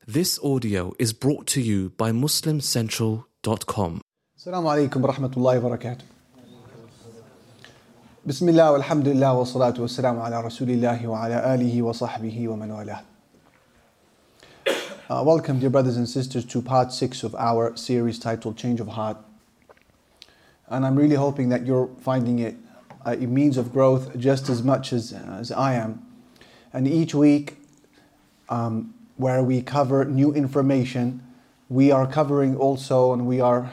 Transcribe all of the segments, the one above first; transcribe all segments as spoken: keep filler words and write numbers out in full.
This audio is brought to you by Muslim Central dot com. Assalamu alaikum wa rahmatullahi wa barakatuh. Bismillah wa alhamdulillah wa salatu wa salamu ala rasulillahi wa ala alihi wa sahbihi wa man walah. Uh, welcome, dear brothers and sisters, to part six of our series titled Change of Heart. And I'm really hoping that you're finding it a means of growth just as much as, as I am. And each week, um, where we cover new information, we are covering also, and we are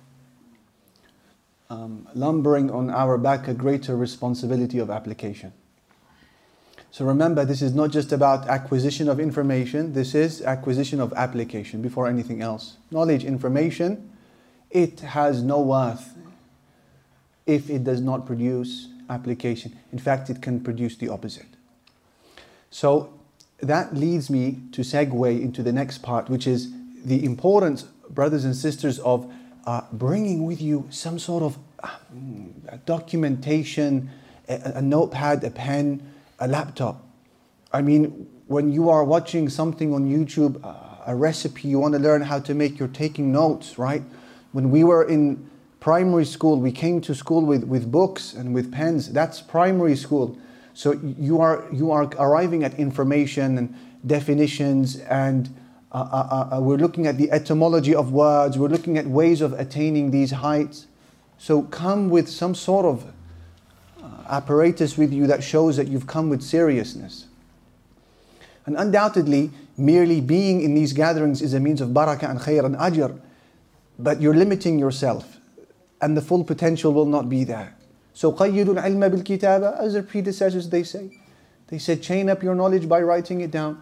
um, lumbering on our back a greater responsibility of application. So remember, this is not just about acquisition of information, this is acquisition of application before anything else. Knowledge, information, it has no worth if it does not produce application. In fact, it can produce the opposite. So that leads me to segue into the next part, which is the importance, brothers and sisters, of uh, bringing with you some sort of uh, documentation, a, a notepad, a pen, a laptop. I mean, when you are watching something on YouTube, uh, a recipe, you want to learn how to make, you're taking notes, right? When we were in primary school, we came to school with, with books and with pens. That's primary school. So you are you are arriving at information and definitions, and uh, uh, uh, we're looking at the etymology of words. We're looking at ways of attaining these heights. So come with some sort of uh, apparatus with you that shows that you've come with seriousness. And undoubtedly, merely being in these gatherings is a means of barakah and khair and ajr, but you're limiting yourself, and the full potential will not be there. So قَيِّدُ الْعِلْمَ بِالْكِتَابَةِ, as their predecessors they say. They said, chain up your knowledge by writing it down.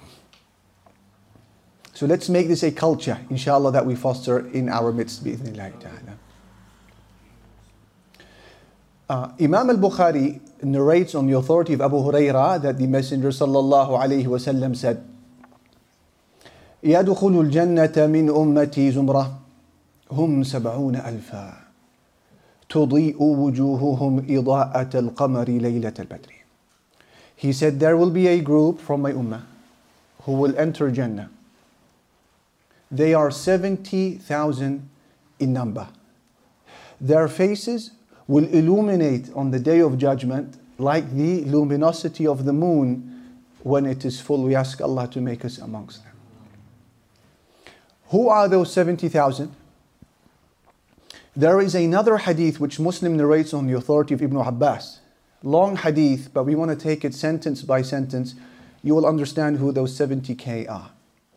So let's make this a culture, inshallah, that we foster in our midst, bi'idhnillahi ta'ala. Uh, Imam al-Bukhari narrates on the authority of Abu Hurairah that the Messenger sallallahu alayhi wa sallam said, يَدُخُلُ الْجَنَّةَ مِنْ أُمَّتِي زُمْرَةٌ هُمْ سَبْعُونَ أَلْفًا تُضِيءُ وُجُوهُهُمْ إِضَاءَةَ الْقَمَرِ لَيْلَةَ الْبَدْرِ. He said, there will be a group from my ummah who will enter Jannah. They are seventy thousand in number. Their faces will illuminate on the day of judgment like the luminosity of the moon when it is full. We ask Allah to make us amongst them. Who are those seventy thousand? There is another hadith which Muslim narrates on the authority of Ibn Abbas. Long hadith, but we want to take it sentence by sentence. You will understand who those seventy K are.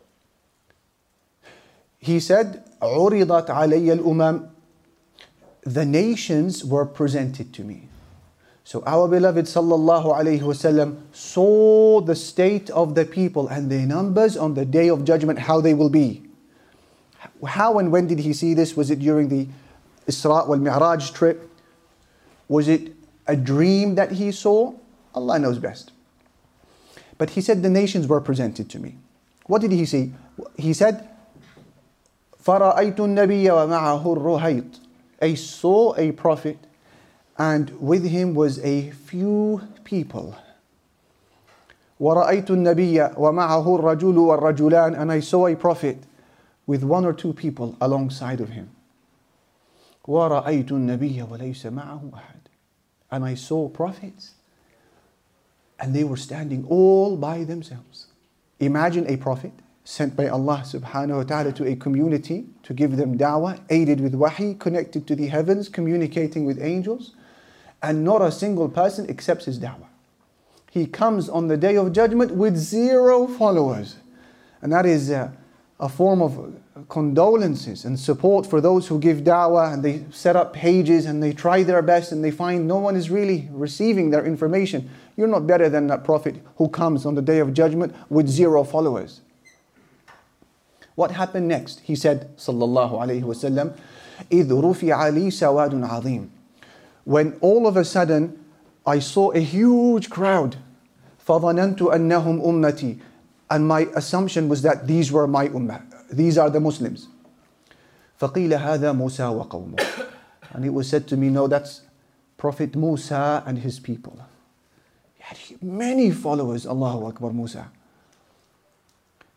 He said, عُرِضَتْ عَلَيَّ الْأُمَمِ. The nations were presented to me. So our beloved sallallahu alayhi wasallam saw the state of the people and their numbers on the day of judgment, how they will be. How and when did he see this? Was it during the Isra wal Mi'raj trip? Was it a dream that he saw? Allah knows best. But he said the nations were presented to me. What did he see? He said, فَرَأَيْتُ النَّبِيَّ وَمَعَهُ الرُّهَيْطِ. I saw a prophet, and with him was a few people. وَرَأَيْتُ النَّبِيَّ وَمَعَهُ الرَّجُلُ وَالرَّجُلَانِ. And I saw a prophet with one or two people alongside of him. وَرَأَيْتُ النَّبِيَّ وَلَيْسَ مَعَهُ أَحَدٌ. And I saw prophets, and they were standing all by themselves. Imagine a prophet sent by Allah subhanahu wa ta'ala to a community to give them da'wah, aided with wahi, connected to the heavens, communicating with angels, and not a single person accepts his da'wah. He comes on the day of judgment with zero followers. And that is a, a form of condolences and support for those who give da'wah, and they set up pages and they try their best and they find no one is really receiving their information. You're not better than that prophet who comes on the day of judgment with zero followers. What happened next? He said, sallallahu alayhi wa sallam, إِذْ رُفِعَ لِي سَوَادٌ عَظِيمٌ. When all of a sudden I saw a huge crowd, فَظَنَنْتُ أَنَّهُمْ أُمَّتِي. And my assumption was that these were my ummah. These are the Muslims. فَقِيلَ هَذَا مُوسَى وَقَوْمُهُ. And it was said to me, no, that's Prophet Musa and his people. He had many followers, Allahu Akbar, Musa.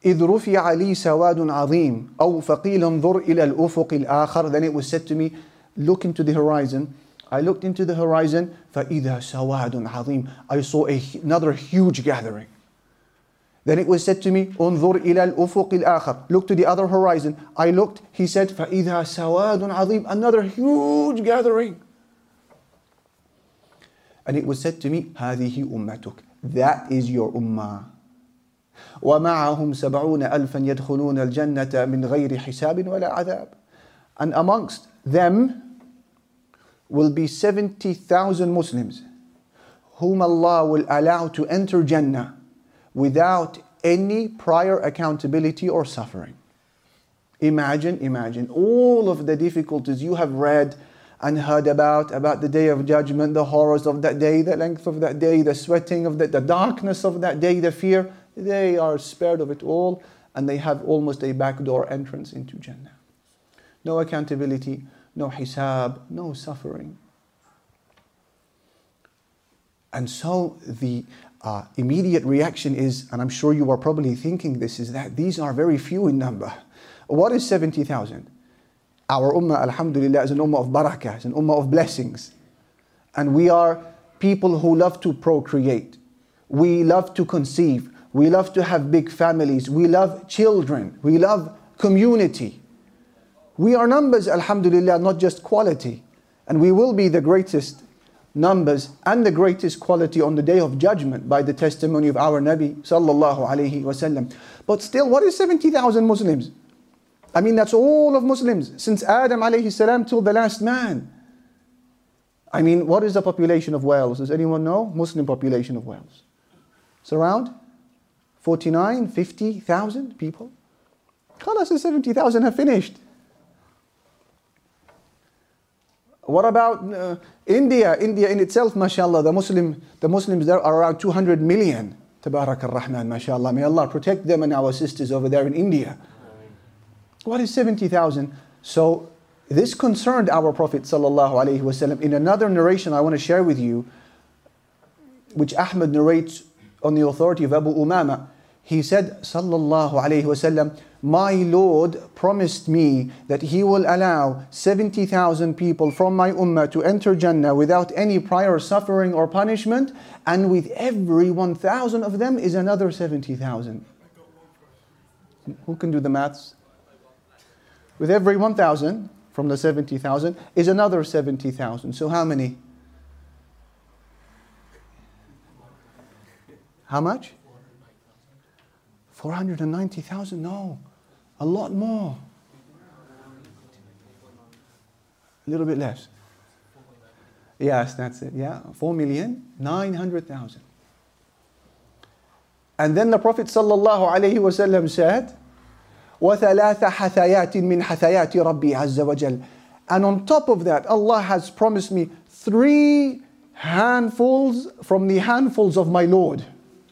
إذ رفع لي سواد عظيم أو فقيل انظر إلى الأفق الآخر. Then it was said to me, look into the horizon. I looked into the horizon, فإذا سواد عظيم. I saw a, another huge gathering. Then it was said to me, انظر إلى الأفق الآخر. Look to the other horizon. I looked, he said, فإذا سواد عظيم. Another huge gathering. And it was said to me, هذه أمتك. That is your ummah. ومعهم سبعون ألفا يدخلون الجنة من غير حساب ولا عذاب. And amongst them will be seventy thousand Muslims whom Allah will allow to enter Jannah without any prior accountability or suffering. Imagine, imagine all of the difficulties you have read and heard about, about the day of judgment, the horrors of that day, the length of that day, the sweating of that, the darkness of that day, the fear. They are spared of it all, and they have almost a backdoor entrance into Jannah. No accountability, no hisab, no suffering. And so the uh, immediate reaction is, and I'm sure you are probably thinking this, is that these are very few in number. What is seventy thousand? Our ummah, alhamdulillah, is an ummah of barakah, is an ummah of blessings. And we are people who love to procreate. We love to conceive. We love to have big families. We love children. We love community. We are numbers, alhamdulillah, not just quality. And we will be the greatest numbers and the greatest quality on the day of judgment by the testimony of our Nabi sallallahu alayhi wasallam. But still, what is seventy thousand Muslims? I mean, that's all of Muslims since Adam alayhi salam till the last man. I mean, what is the population of Wales? Does anyone know? Muslim population of Wales. It's around forty-nine, fifty thousand people. Khalas, the seventy thousand have finished. What about uh, India? India in itself, mashallah, the Muslim, the Muslims there are around two hundred million. Tabarak ar-Rahman, mashallah. May Allah protect them and our sisters over there in India. What is seventy thousand? So this concerned our Prophet sallallahu alaihi wasallam. In another narration I want to share with you, which Ahmad narrates on the authority of Abu Umama, he said, sallallahu alaihi wasallam, my Lord promised me that He will allow seventy thousand people from my ummah to enter Jannah without any prior suffering or punishment, and with every one thousand of them is another seventy thousand. Who can do the maths? With every one thousand from the seventy thousand is another seventy thousand. So how many? How much? four hundred ninety thousand? No, a lot more. A little bit less. Yes, that's it. Yeah, four million nine hundred thousand. And then the Prophet sallallahu alaihi wasallam said, وَثَلَاثَ حَثَيَاتٍ مِّنْ حَثَيَاتِ رَبِّي عَزَّ وَجَلَّ. And on top of that, Allah has promised me three handfuls from the handfuls of my Lord.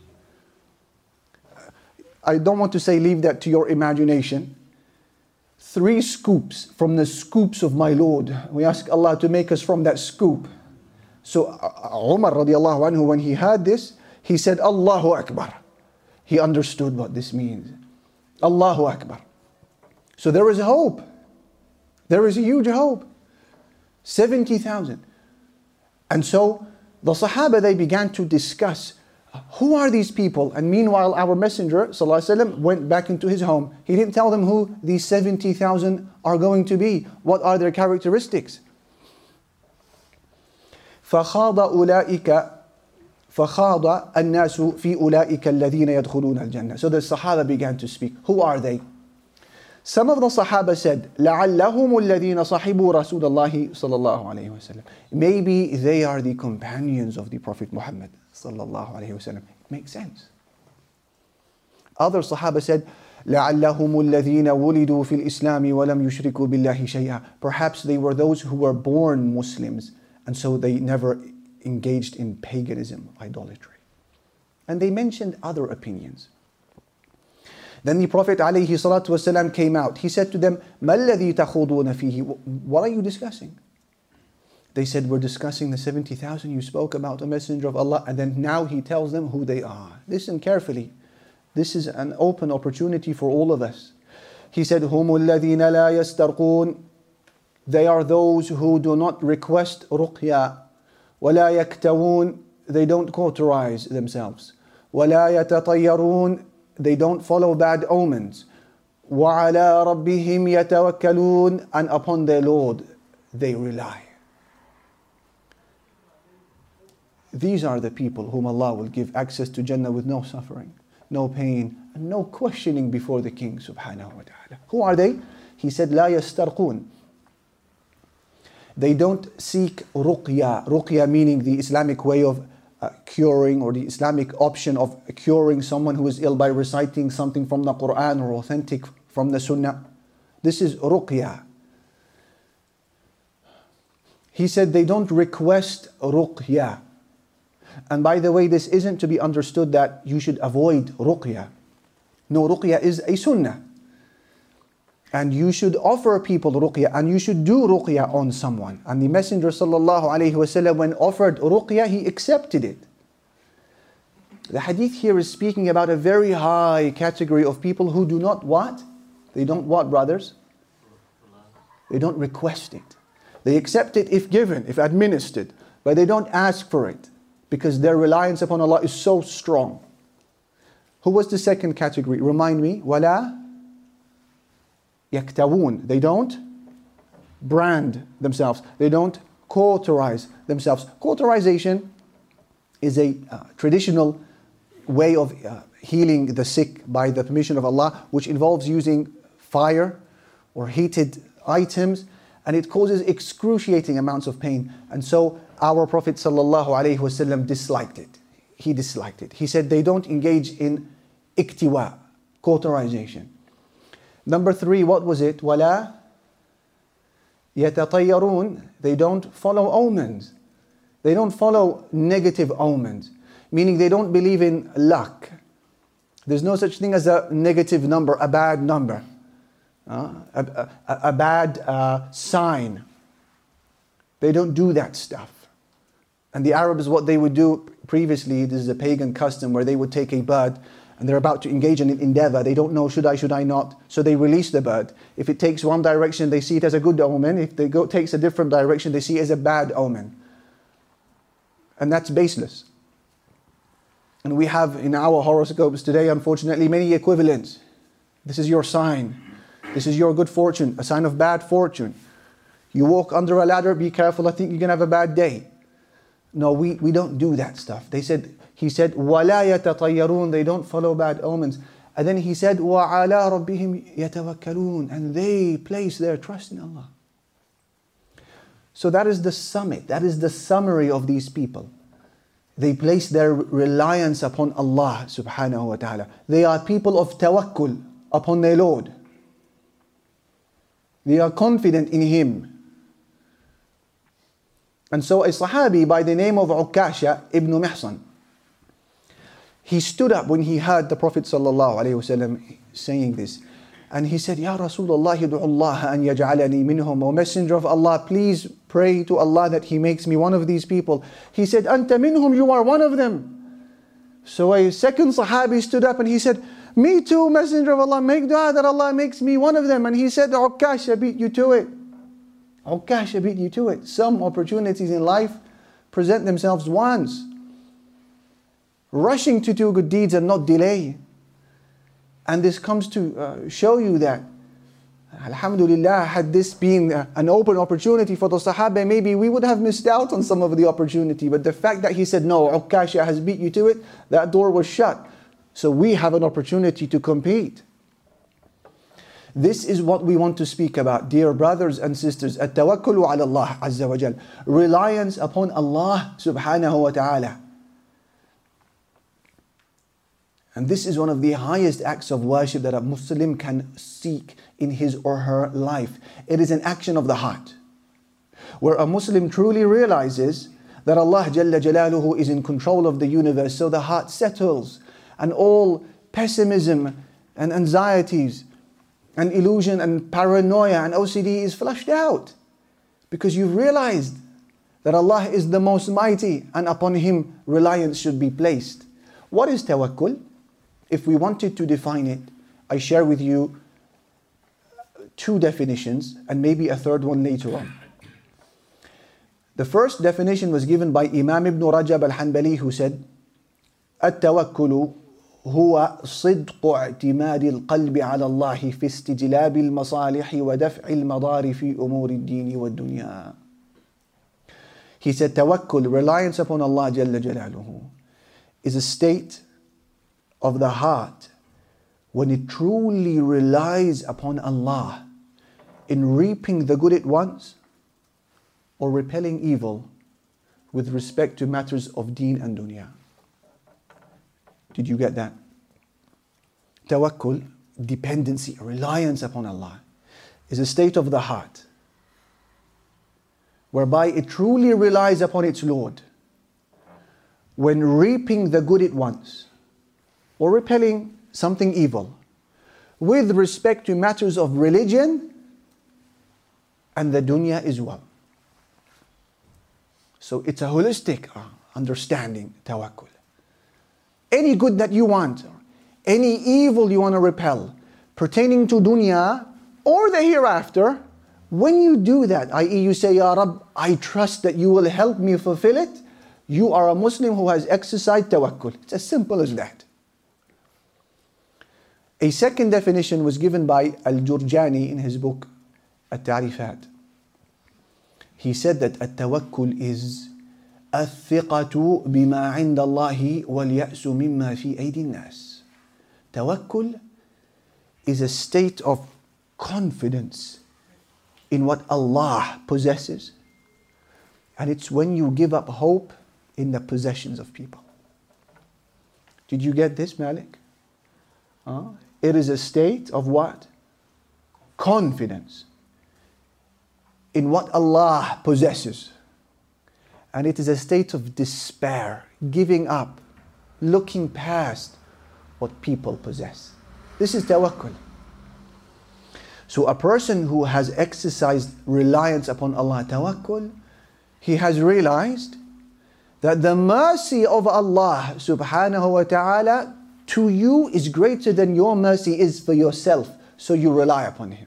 I don't want to say leave that to your imagination. Three scoops from the scoops of my Lord. We ask Allah to make us from that scoop. So Umar radiallahu anhu, when he heard this, he said, Allahu Akbar. He understood what this means. Allahu Akbar. So there is hope. There is a huge hope. seventy thousand. And so the Sahaba, they began to discuss, who are these people? And meanwhile, our Messenger sallallahu alaihi wasallam went back into his home. He didn't tell them who these seventy thousand are going to be. What are their characteristics? فَخَاضَ أُولَٰئِكَ فَخَاضَ النَّاسُ فِي أُولَٰئِكَ الَّذِينَ يَدْخُلُونَ الْجَنَّةِ. So the Sahaba began to speak. Who are they? Some of the Sahaba said, لَعَلَّهُمُ الَّذِينَ صَحِبُوا رَسُولَ اللَّهِ صَلَّى اللَّهُ عَلَيْهِ وَسَلَّمَ. Maybe they are the companions of the Prophet Muhammad sallallahu alaihi wasallam. It makes sense. Other Sahaba said, لَعَلَّهُمُ الَّذِينَ وُلِدُوا فِي الْإِسْلَامِ وَلَمْ يُشْرِكُوا بِاللَّهِ شَيْئًا. Perhaps they were those who were born Muslims, and so they never engaged in paganism, idolatry. And they mentioned other opinions. Then the Prophet alayhi salatu wasalam came out. He said to them, مَا الَّذِي تَخُوضُونَ فِيهِ. What are you discussing? They said, we're discussing the seventy thousand you spoke about, a messenger of Allah. And then now he tells them who they are. Listen carefully. This is an open opportunity for all of us. He said, هُمُ الَّذِينَ لَا يَسْتَرْقُونَ. They are those who do not request ruqya. وَلَا يَكْتَوُونَ. They don't cauterize themselves. وَلَا يَتَطَيَّرُونَ. They don't follow bad omens. وَعَلَىٰ رَبِّهِمْ يَتَوَكَّلُونَ. And upon their Lord they rely. These are the people whom Allah will give access to Jannah with no suffering, no pain, and no questioning before the King subhanahu wa ta'ala. Who are they? He said, لا يسترقون. They don't seek ruqya. Ruqya meaning the Islamic way of uh, curing, or the Islamic option of curing someone who is ill by reciting something from the Quran or authentic from the Sunnah. This is ruqya. He said they don't request ruqya. And by the way, this isn't to be understood that you should avoid ruqya. No, ruqya is a sunnah. And you should offer people ruqya, and you should do ruqya on someone. And the Messenger sallallahu alayhi wasallam, when offered ruqya, he accepted it. The hadith here is speaking about a very high category of people who do not what? They don't what, brothers? They don't request it. They accept it if given, if administered, but they don't ask for it, because their reliance upon Allah is so strong. Who was the second category? Remind me. وَلَا يَكْتَوُونَ. They don't brand themselves. They don't cauterize themselves. Cauterization is a uh, traditional way of uh, healing the sick by the permission of Allah, which involves using fire or heated items, and it causes excruciating amounts of pain. And so our Prophet sallallahu alaihi wasallam disliked it. He disliked it. He said they don't engage in iktiwa, cauterization. Number three, what was it? وَلَا يَتَطَيَّرُونَ. They don't follow omens. They don't follow negative omens. Meaning they don't believe in luck. There's no such thing as a negative number, a bad number. Uh, a, a, a bad uh, sign. They don't do that stuff. And the Arabs, what they would do previously, this is a pagan custom where they would take a bird and they're about to engage in an endeavor. They don't know, should I, should I not? So they release the bird. If it takes one direction, they see it as a good omen. If it go, takes a different direction, they see it as a bad omen. And that's baseless. And we have in our horoscopes today, unfortunately, many equivalents. This is your sign. This is your good fortune, a sign of bad fortune. You walk under a ladder, be careful, I think you're going to have a bad day. No, we, we don't do that stuff. They said, he said, وَلَا يَتَطَيَّرُونَ. They don't follow bad omens. And then he said, وَعَلَىٰ رَبِّهِمْ يَتَوَكَّلُونَ. And they place their trust in Allah. So that is the summit, that is the summary of these people. They place their reliance upon Allah subhanahu wa ta'ala. They are people of tawakkul upon their Lord. They are confident in Him. And so a Sahabi by the name of Ukasha ibn Mihsan, he stood up when he heard the Prophet sallallahu alaihi wasallam saying this. And he said, Ya Rasulullah, du'u Allah an yaj'alani minhum. O Messenger of Allah, please pray to Allah that He makes me one of these people. He said, Anta minhum, you are one of them. So a second Sahabi stood up and he said, me too, Messenger of Allah, make dua that Allah makes me one of them. And he said, Ukasha beat you to it. Ukasha beat you to it. Some opportunities in life present themselves once. Rushing to do good deeds and not delay. And this comes to uh, show you that, alhamdulillah, had this been uh, an open opportunity for the Sahaba, maybe we would have missed out on some of the opportunity. But the fact that he said, no, Ukasha has beat you to it, that door was shut. So we have an opportunity to compete. This is what we want to speak about, dear brothers and sisters. At-tawakkulu ala Allah azza wa jal. Reliance upon Allah subhanahu wa ta'ala. And this is one of the highest acts of worship that a Muslim can seek in his or her life. It is an action of the heart, where a Muslim truly realizes that Allah Jalla Jalaluhu is in control of the universe. So the heart settles, and all pessimism and anxieties and illusion and paranoia and O C D is flushed out, because you've realized that Allah is the most mighty and upon Him reliance should be placed. What is tawakkul? if we wanted to define it, I share with you two definitions and maybe a third one later on. The first definition was given by Imam Ibn Rajab al-Hanbali, who said, التوكل هو صدق اعتماد القلب على الله في استجلاب المصالح ودفع المضار في أمور الدين والدنيا. He said, tawakkul, reliance upon Allah Jalla Jalaluhu, is a state of the heart when it truly relies upon Allah in reaping the good it wants or repelling evil with respect to matters of deen and dunya. Did you get that? Tawakkul, dependency, reliance upon Allah, is a state of the heart whereby it truly relies upon its Lord when reaping the good it wants or repelling something evil with respect to matters of religion and the dunya as well. So it's a holistic understanding, tawakkul. Any good that you want, any evil you want to repel, pertaining to dunya or the hereafter, when you do that, that is you say, Ya Rabb, I trust that you will help me fulfill it, you are a Muslim who has exercised tawakkul. It's as simple as that. A second definition was given by Al-Jurjani in his book, At-Ta'rifat. He said that at-tawakkul is الثقة بما عند الله واليأس مما في أيدي الناس. Tawakkul is a state of confidence in what Allah possesses, and it's when you give up hope in the possessions of people. Did you get this, Malik? Huh? It is a state of what? Confidence in what Allah possesses. And it is a state of despair, giving up, looking past what people possess. This is tawakkul. So a person who has exercised reliance upon Allah, tawakkul, he has realized that the mercy of Allah subhanahu wa ta'ala to you is greater than your mercy is for yourself. So you rely upon Him.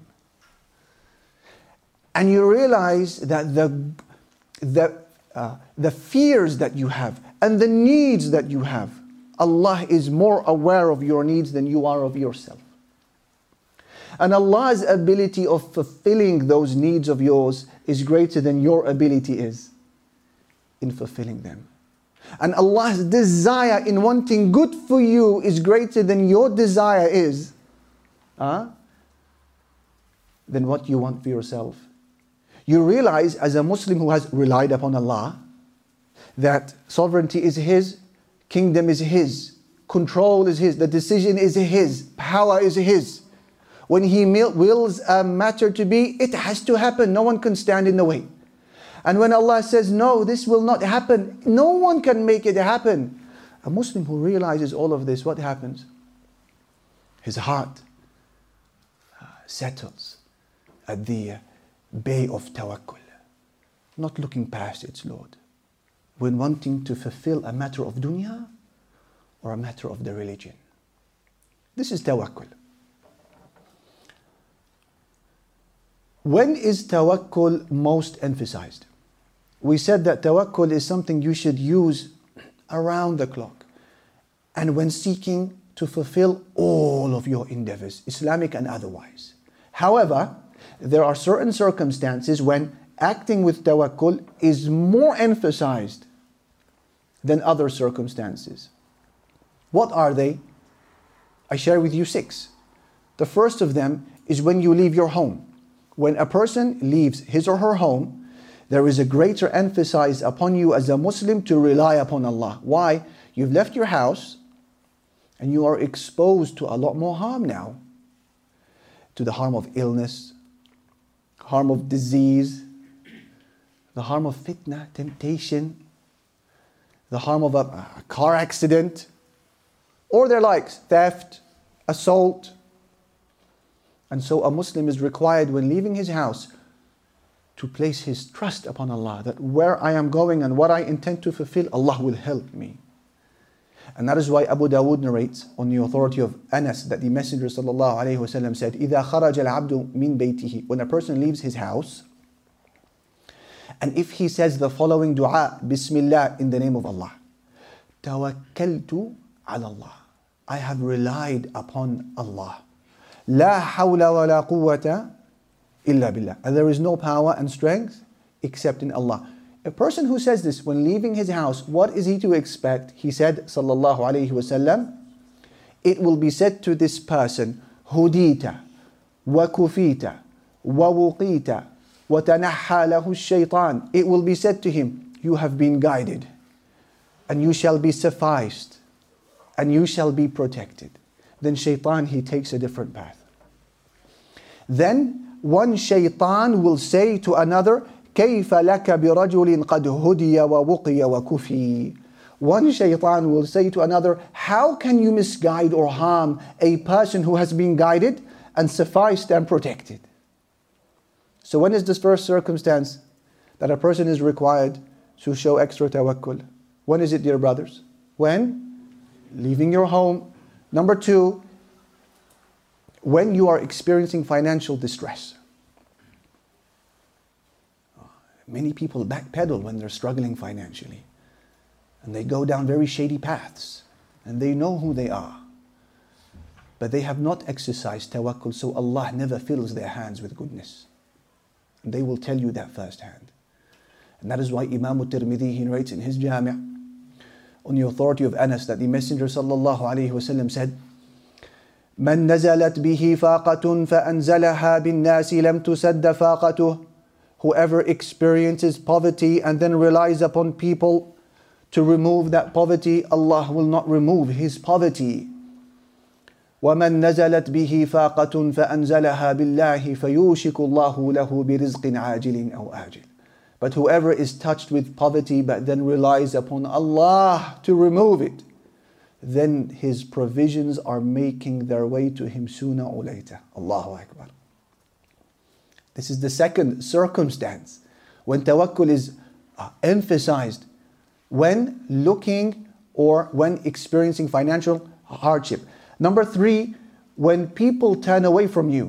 And you realize that the, the, uh, the fears that you have and the needs that you have, Allah is more aware of your needs than you are of yourself. And Allah's ability of fulfilling those needs of yours is greater than your ability is in fulfilling them. And Allah's desire in wanting good for you is greater than your desire is uh, than what you want for yourself. You realize as a Muslim who has relied upon Allah that sovereignty is His, kingdom is His, control is His, the decision is His, power is His. When He wills a matter to be, it has to happen. No one can stand in the way. And when Allah says, no, this will not happen, no one can make it happen. A Muslim who realizes all of this, what happens? His heart uh, settles at the uh, bay of tawakkul, not looking past its Lord, when wanting to fulfill a matter of dunya or a matter of the religion. This is tawakkul. When is tawakkul most emphasized? We said that tawakkul is something you should use around the clock and when seeking to fulfill all of your endeavors, Islamic and otherwise. However, there are certain circumstances when acting with tawakkul is more emphasized than other circumstances. What are they? I share with you six. The first of them is when you leave your home. When a person leaves his or her home, there is a greater emphasis upon you as a Muslim to rely upon Allah. Why? You've left your house and you are exposed to a lot more harm now. To the harm of illness, harm of disease, the harm of fitna, temptation, the harm of a, a car accident, or their likes, theft, assault. And so a Muslim is required when leaving his house to place his trust upon Allah, that where I am going and what I intend to fulfill, Allah will help me. And that is why Abu Dawood narrates on the authority of Anas that the Messenger sallallahu alayhi wasallam said, إِذَا خَرَجَ الْعَبْدُ مِنْ بَيْتِهِ, when a person leaves his house, and if he says the following dua, Bismillah, in the name of Allah, تَوَكَّلْتُ عَلَى اللَّهِ, I have relied upon Allah. لَا حَوْلَ وَلَا قُوَّةَ إِلَّا بِاللَّهِ, and there is no power and strength except in Allah. A person who says this when leaving his house, what is he to expect? He said, sallallahu alayhi wasallam, it will be said to this person, هُدِيتَ وَكُفِيتَ وَوُقِيتَ وَتَنَحَّى لَهُ الشَّيْطَانِ. It will be said to him, you have been guided, and you shall be sufficed, and you shall be protected. Then shaitan, he takes a different path. Then one shaitan will say to another, كيف لك برجل قد هدي ووقي وكفي. One shaitan will say to another, how can you misguide or harm a person who has been guided and sufficed and protected? So when is this first circumstance that a person is required to show extra tawakkul? When is it, dear brothers? When? Leaving your home. Number two, when you are experiencing financial distress. Many people backpedal when they're struggling financially. And they go down very shady paths. And they know who they are. But they have not exercised tawakkul, so Allah never fills their hands with goodness. And they will tell you that firsthand. And that is why Imam al-Tirmidhi, he narrates in his Jami' on the authority of Anas that the Messenger sallallahu alayhi wasallam said, من نزلت به فاقة فأنزلها بالناس لم تسد فاقته. Whoever experiences poverty and then relies upon people to remove that poverty, Allah will not remove his poverty. وَمَنْ نَزَلَتْ بِهِ فَاقَةٌ فَأَنْزَلَهَا بِاللَّهِ فَيُوشِكُ اللَّهُ لَهُ بِرِزْقٍ عَاجِلٍ أَوْ آجِلٍ. But whoever is touched with poverty but then relies upon Allah to remove it, then his provisions are making their way to him sooner or later. Allahu Akbar. This is the second circumstance when tawakkul is uh, emphasized, when looking or when experiencing financial hardship. Number three, when people turn away from you.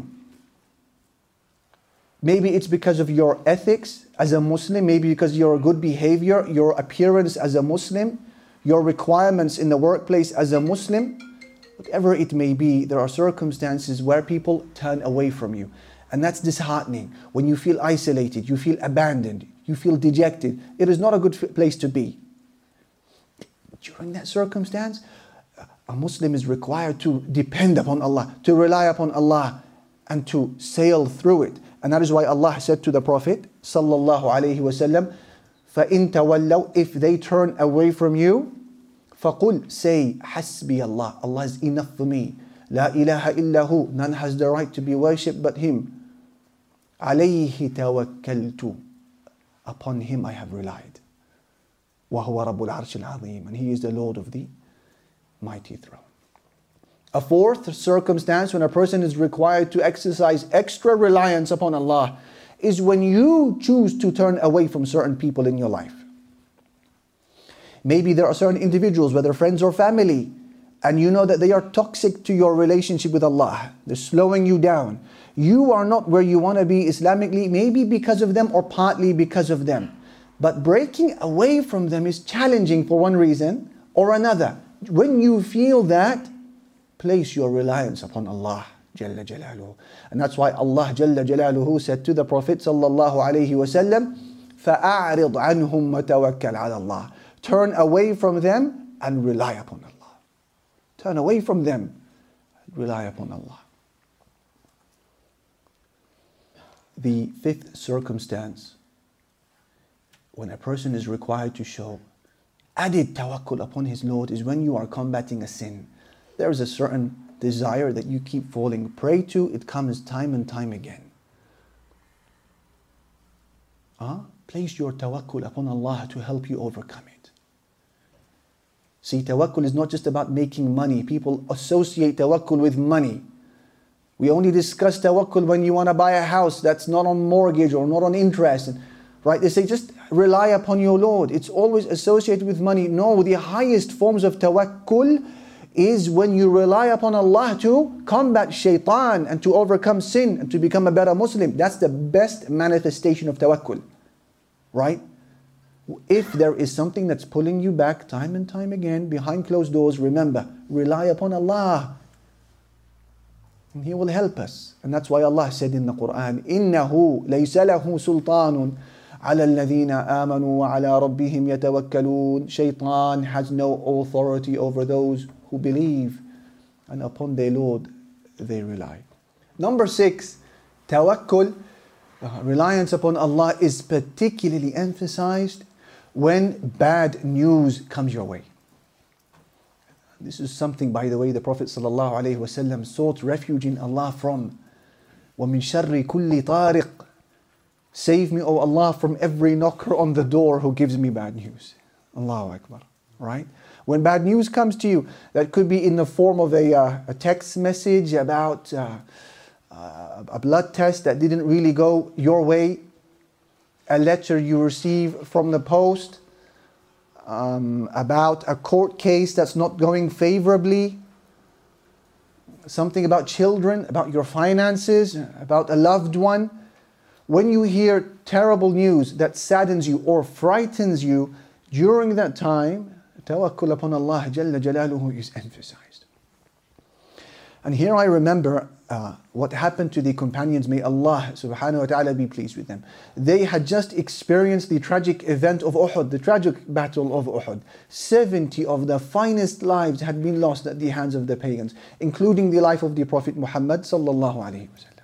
Maybe it's because of your ethics as a Muslim, maybe because of your good behavior, your appearance as a Muslim, your requirements in the workplace as a Muslim. Whatever it may be, there are circumstances where people turn away from you. And that's disheartening. When you feel isolated, you feel abandoned, you feel dejected. It is not a good place to be. During that circumstance, a Muslim is required to depend upon Allah, to rely upon Allah, and to sail through it. And that is why Allah said to the Prophet sallallahu alaihi wasallam, فَإِن تَوَلَّوْا, if they turn away from you, فَقُلْ, say, حَسْبِيَ Allah, Allah is enough for me. La ilaha illahu, none has the right to be worshipped but Him. Alayhi tawakkaltu, upon Him I have relied. Wa huwa rabbul arshil azim, and He is the Lord of the mighty throne. A fourth circumstance when a person is required to exercise extra reliance upon Allah is when you choose to turn away from certain people in your life. Maybe there are certain individuals, whether friends or family, and you know that they are toxic to your relationship with Allah. They're slowing you down. You are not where you want to be Islamically, maybe because of them or partly because of them. But breaking away from them is challenging for one reason or another. When you feel that, place your reliance upon Allah Jalla Jalaluhu. And that's why Allah Jalla Jalaluhu said to the Prophet sallallahu alayhi wasallam, فَأَعْرِضْ عَنْهُمْ وَتَوَكَّلْ عَلَى اللَّهِ. Turn away from them and rely upon Allah. Turn away from them and rely upon Allah. The fifth circumstance when a person is required to show added tawakkul upon his Lord is when you are combating a sin. There is a certain desire that you keep falling prey to. It comes time and time again. Uh, place your tawakkul upon Allah to help you overcome it. See, tawakkul is not just about making money. People associate tawakkul with money. We only discuss tawakkul when you want to buy a house that's not on mortgage or not on interest. Right? They say just rely upon your Lord. It's always associated with money. No, the highest forms of tawakkul is when you rely upon Allah to combat shaitan and to overcome sin and to become a better Muslim. That's the best manifestation of tawakkul. Right? If there is something that's pulling you back time and time again behind closed doors, remember, rely upon Allah. And He will help us. And that's why Allah said in the Quran, إِنَّهُ لَيْسَ لَهُ سُلْطَانٌ عَلَى الَّذِينَ آمَنُوا وَعَلَى رَبِّهِمْ يَتَوَكَّلُونَ. Shaitan has no authority over those who believe and upon their Lord they rely. Number six, tawakkul, uh, reliance upon Allah, is particularly emphasized when bad news comes your way. This is something, by the way, the Prophet ﷺ sought refuge in Allah from. وَمِن شَرِّ كُلِّ طَارِقٍ. Save me, O Allah, from every knocker on the door who gives me bad news. Allahu Akbar. Right? When bad news comes to you, that could be in the form of a, uh, a text message about uh, uh, a blood test that didn't really go your way, a letter you receive from the post, um, about a court case that's not going favorably, something about children, about your finances, about a loved one. When you hear terrible news that saddens you or frightens you, during that time, tawakkul upon Allah Jalla Jalaluhu is emphasized. And here I remember uh, what happened to the companions. May Allah subhanahu wa ta'ala be pleased with them. They had just experienced the tragic event of Uhud, the tragic battle of Uhud. seventy of the finest lives had been lost at the hands of the pagans, including the life of the Prophet Muhammad sallallahu alaihi wasallam.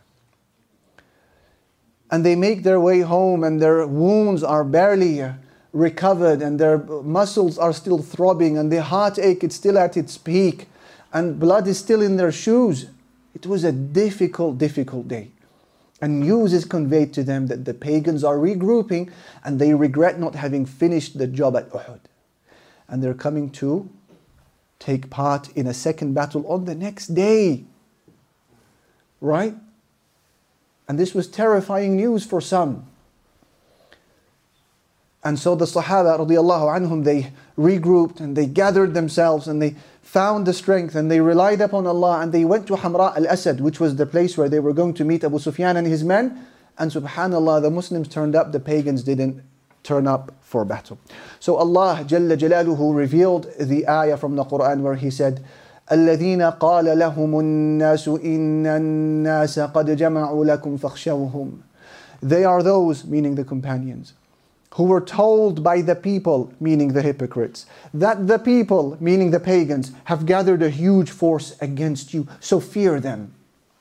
And they make their way home and their wounds are barely uh, recovered and their muscles are still throbbing and their heartache is still at its peak and blood is still in their shoes. It was a difficult, difficult day. And news is conveyed to them that the pagans are regrouping and they regret not having finished the job at Uhud. And they're coming to take part in a second battle on the next day. Right? And this was terrifying news for some. And so the Sahaba radiallahu anhum, they regrouped and they gathered themselves and they found the strength and they relied upon Allah and they went to Hamra al-Asad, which was the place where they were going to meet Abu Sufyan and his men. And subhanallah, the Muslims turned up, the pagans didn't turn up for battle. So Allah Jalla Jalaluhu revealed the ayah from the Quran where He said, الَّذِينَ قَالَ لَهُمُ النَّاسُ إِنَّ النَّاسَ قَدْ جَمَعُوا لَكُمْ فَاخْشَوْهُمْ. They are those, meaning the companions, who were told by the people, meaning the hypocrites, that the people, meaning the pagans, have gathered a huge force against you, so fear them.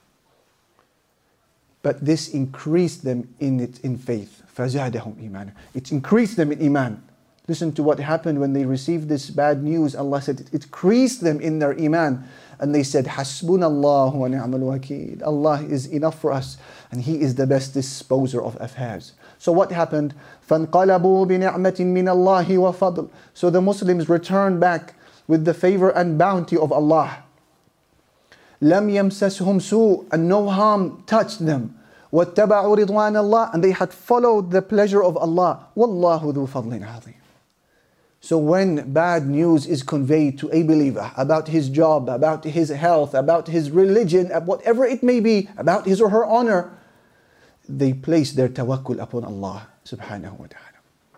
But this increased them in it in faith. فَزَادَهُمْ إِيمَانًا. It increased them in iman. Listen to what happened when they received this bad news. Allah said it increased them in their iman. And they said, حَسْبُنَ اللَّهُ وَنِعْمَ الْوَكِيلُ. Allah is enough for us and He is the best disposer of affairs. So what happened? فَانْقَلَبُوا بِنِعْمَةٍ مِّنَ اللَّهِ وَفَضْلٍ. So the Muslims returned back with the favor and bounty of Allah. لَمْ يَمْسَسْهُمْ سُوءٍ. And no harm touched them. وَاتَّبَعُوا رِضْوَانَ اللَّهِ. And they had followed the pleasure of Allah. وَاللَّهُ ذُو فَضْلٍ عَظِيمٍ. So when bad news is conveyed to a believer about his job, about his health, about his religion, whatever it may be, about his or her honor, they place their tawakkul upon Allah subhanahu wa ta'ala.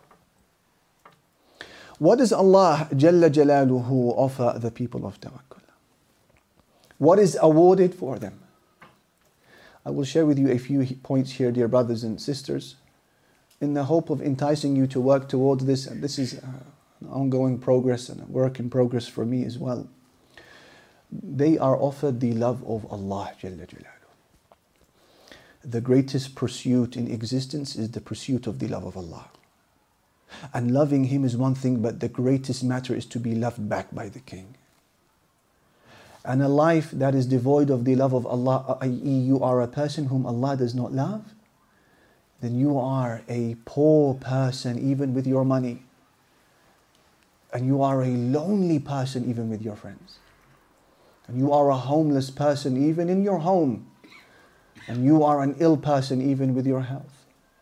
What does Allah Jalla Jalaluhu offer the people of tawakkul? What is awarded for them? I will share with you a few points here, dear brothers and sisters, in the hope of enticing you to work towards this. And this is uh, an ongoing progress and a work in progress for me as well. They are offered the love of Allah Jalla Jalaluhu. The greatest pursuit in existence is the pursuit of the love of Allah. And loving Him is one thing, but the greatest matter is to be loved back by the King. And a life that is devoid of the love of Allah, that is you are a person whom Allah does not love, then you are a poor person even with your money. And you are a lonely person even with your friends. And you are a homeless person even in your home. And you are an ill person even with your health.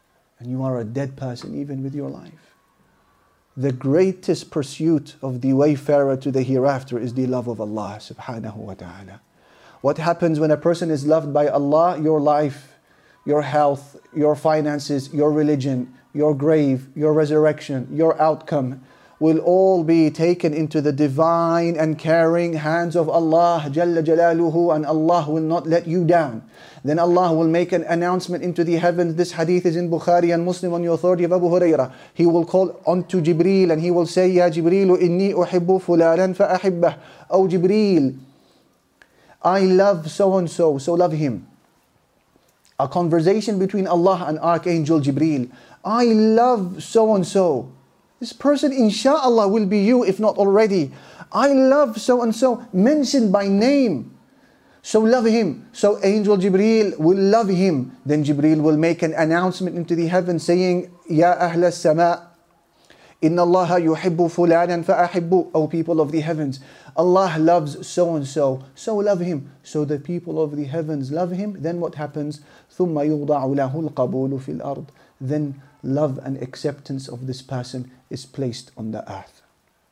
and you are a dead person even with your life. The greatest pursuit of the wayfarer to the hereafter is the love of Allah subhanahu wa ta'ala. What happens when a person is loved by Allah? Your life, your health, your finances, your religion, your grave, your resurrection, your outcome will all be taken into the divine and caring hands of Allah Jalla Jalaluhu, and Allah will not let you down. Then Allah will make an announcement into the heavens. This hadith is in Bukhari and Muslim on the authority of Abu Hurairah. He will call unto Jibreel and he will say, Ya Jibreel, inni uhibbu fulanan fa ahibbah. Oh Jibreel, I love so and so, so love him. A conversation between Allah and Archangel Jibreel. I love so and so. This person, inshallah, will be you, if not already. I love so and so, mentioned by name. So love him. So Angel Jibreel will love him. Then Jibreel will make an announcement into the heavens saying, Ya Ahl as-Sama, Inna Allah yuhibbu fulanan fa ahibbu. O people of the heavens, Allah loves so and so, so love him. So the people of the heavens love him. Then what happens? ثُمَّ يُوضَعُ لَهُ الْقَبُولُ فِي الْأَرْضِ. Then love and acceptance of this person is placed on the earth.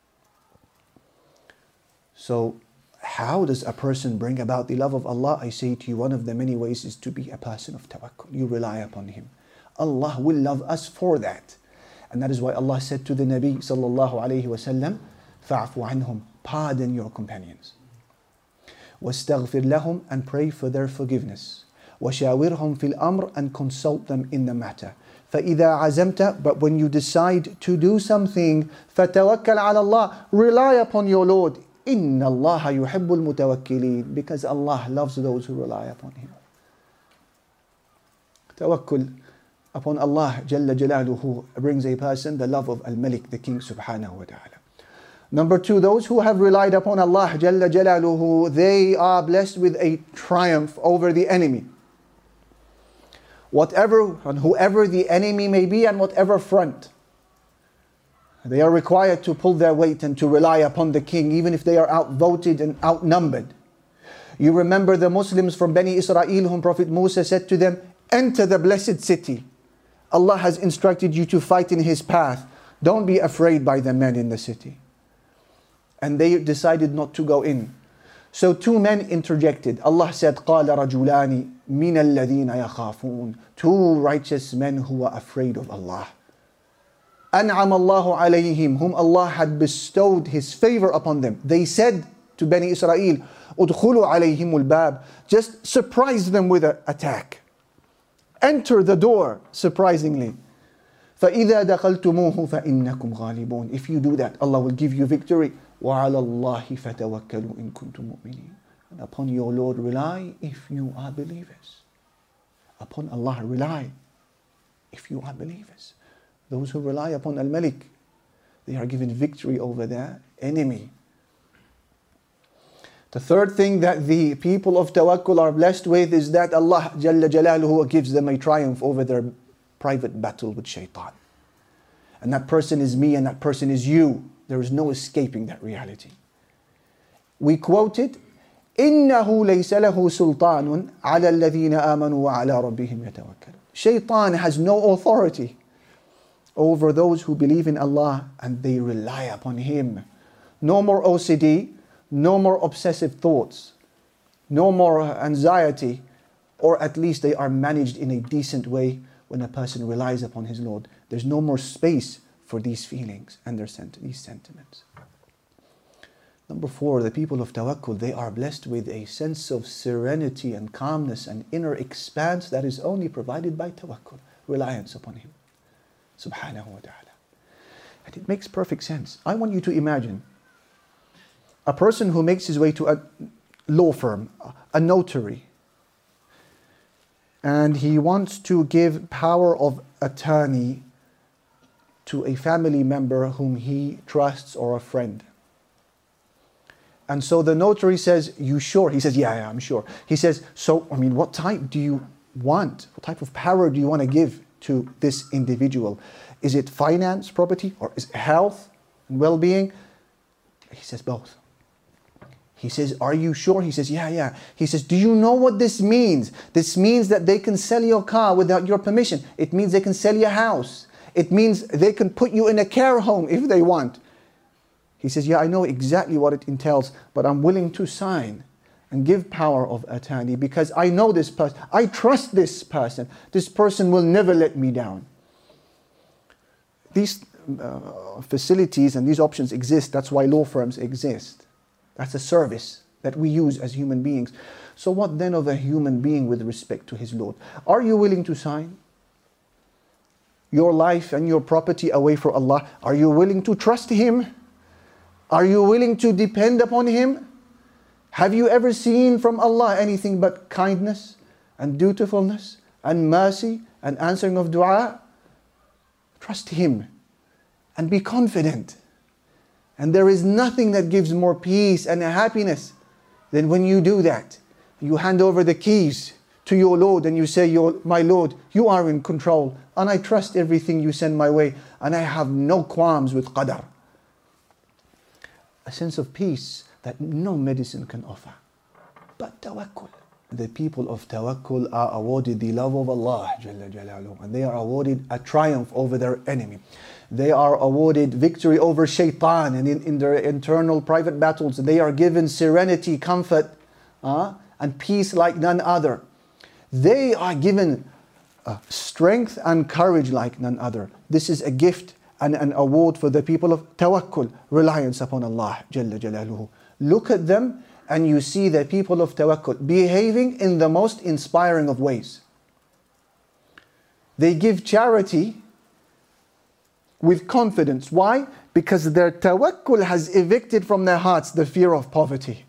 So how does a person bring about the love of Allah? I say to you, one of the many ways is to be a person of tawakkul. You rely upon Him. Allah will love us for that. And that is why Allah said to the Nabi sallallahu alayhi wa sallam, فَاعْفُ عَنْهُمْ, pardon your companions. وَاسْتَغْفِرْ لَهُمْ, and pray for their forgiveness. وَشَاوِرْهُمْ فِي الْأَمْرِ, and consult them in the matter. فَإِذَا عَزَمْتَ, but when you decide to do something, فَتَوَكَّلْ عَلَى اللَّهِ, rely upon your Lord. إِنَّ اللَّهَ يُحِبُّ الْمُتَوَكِّلِينَ, because Allah loves those who rely upon Him. Tawakkul upon Allah Jalla Jalaluhu brings a person the love of Al-Malik, the King subhanahu wa ta'ala. Number two, those who have relied upon Allah Jalla Jalaluhu, they are blessed with a triumph over the enemy. Whatever and whoever the enemy may be and whatever front, they are required to pull their weight and to rely upon the king, even if they are outvoted and outnumbered. You remember the Muslims from Bani Israel whom Prophet Musa said to them, enter the blessed city. Allah has instructed you to fight in His path. Don't be afraid by the men in the city. And they decided not to go in. So two men interjected. Allah said, قَالَ رَجُلَانِ مِنَ الَّذِينَ يَخَافُونَ, two righteous men who were afraid of Allah. أَنْعَمَ اللَّهُ عَلَيْهِمْ, whom Allah had bestowed His favor upon them. They said to Bani Israel, أُدْخُلُوا عَلَيْهِمُ الْبَابِ, just surprise them with an attack. Enter the door, surprisingly. فَإِذَا دَخَلْتُمُوهُ فَإِنَّكُمْ غَالِبُونَ, if you do that, Allah will give you victory. وَعَلَى اللَّهِ فَتَوَكَّلُوا إِن كُنتُم مُؤْمِنِينَ, and upon your Lord rely if you are believers. Upon Allah rely if you are believers. Those who rely upon Al-Malik, they are given victory over their enemy. The third thing that the people of Tawakkul are blessed with is that Allah Jalla Jalaluhu gives them a triumph over their private battle with shaitan. And that person is me and that person is you. There is no escaping that reality. We quoted, إِنَّهُ لَيْسَ لَهُ سُلْطَانٌ عَلَى الَّذِينَ آمَنُوا وَعَلَى رَبِّهِمْ يَتَوَكَّلُونَ. Shaitan has no authority over those who believe in Allah and they rely upon Him. No more O C D, no more obsessive thoughts, no more anxiety, or at least they are managed in a decent way when a person relies upon his Lord. There's no more space for these feelings and their sent- these sentiments. Number four, the people of Tawakkul, they are blessed with a sense of serenity and calmness and inner expanse that is only provided by Tawakkul, reliance upon Him, subhanahu wa ta'ala. And it makes perfect sense. I want you to imagine a person who makes his way to a law firm, a notary, and he wants to give power of attorney to a family member whom he trusts or a friend. And so the notary says, you sure? He says, yeah, yeah, I'm sure. He says, so, I mean, what type do you want? What type of power do you want to give to this individual? Is it finance, property, or is it health and well-being? He says both. He says, are you sure? He says, yeah, yeah. He says, do you know what this means? This means that they can sell your car without your permission. It means they can sell your house. It means they can put you in a care home if they want. He says, yeah, I know exactly what it entails, but I'm willing to sign and give power of attorney because I know this person. I trust this person. This person will never let me down. These uh, facilities and these options exist. That's why law firms exist. That's a service that we use as human beings. So what then of a human being with respect to his Lord? Are you willing to sign your life and your property away for Allah? Are you willing to trust Him? Are you willing to depend upon Him? Have you ever seen from Allah anything but kindness and dutifulness and mercy and answering of dua? Trust Him and be confident. And there is nothing that gives more peace and happiness than when you do that. You hand over the keys to your Lord and you say, your, my Lord, you are in control and I trust everything you send my way and I have no qualms with qadar. A sense of peace that no medicine can offer. But tawakkul. The people of tawakkul are awarded the love of Allah Jalla Jalaluhu, and they are awarded a triumph over their enemy. They are awarded victory over shaitan, and in, in their internal private battles they are given serenity, comfort uh, and peace like none other. They are given uh, strength and courage like none other. This is a gift and an award for the people of tawakkul, reliance upon Allah Jalla Jalaluhu. Look at them and you see the people of tawakkul behaving in the most inspiring of ways. They give charity with confidence. Why? Because their tawakkul has evicted from their hearts the fear of poverty.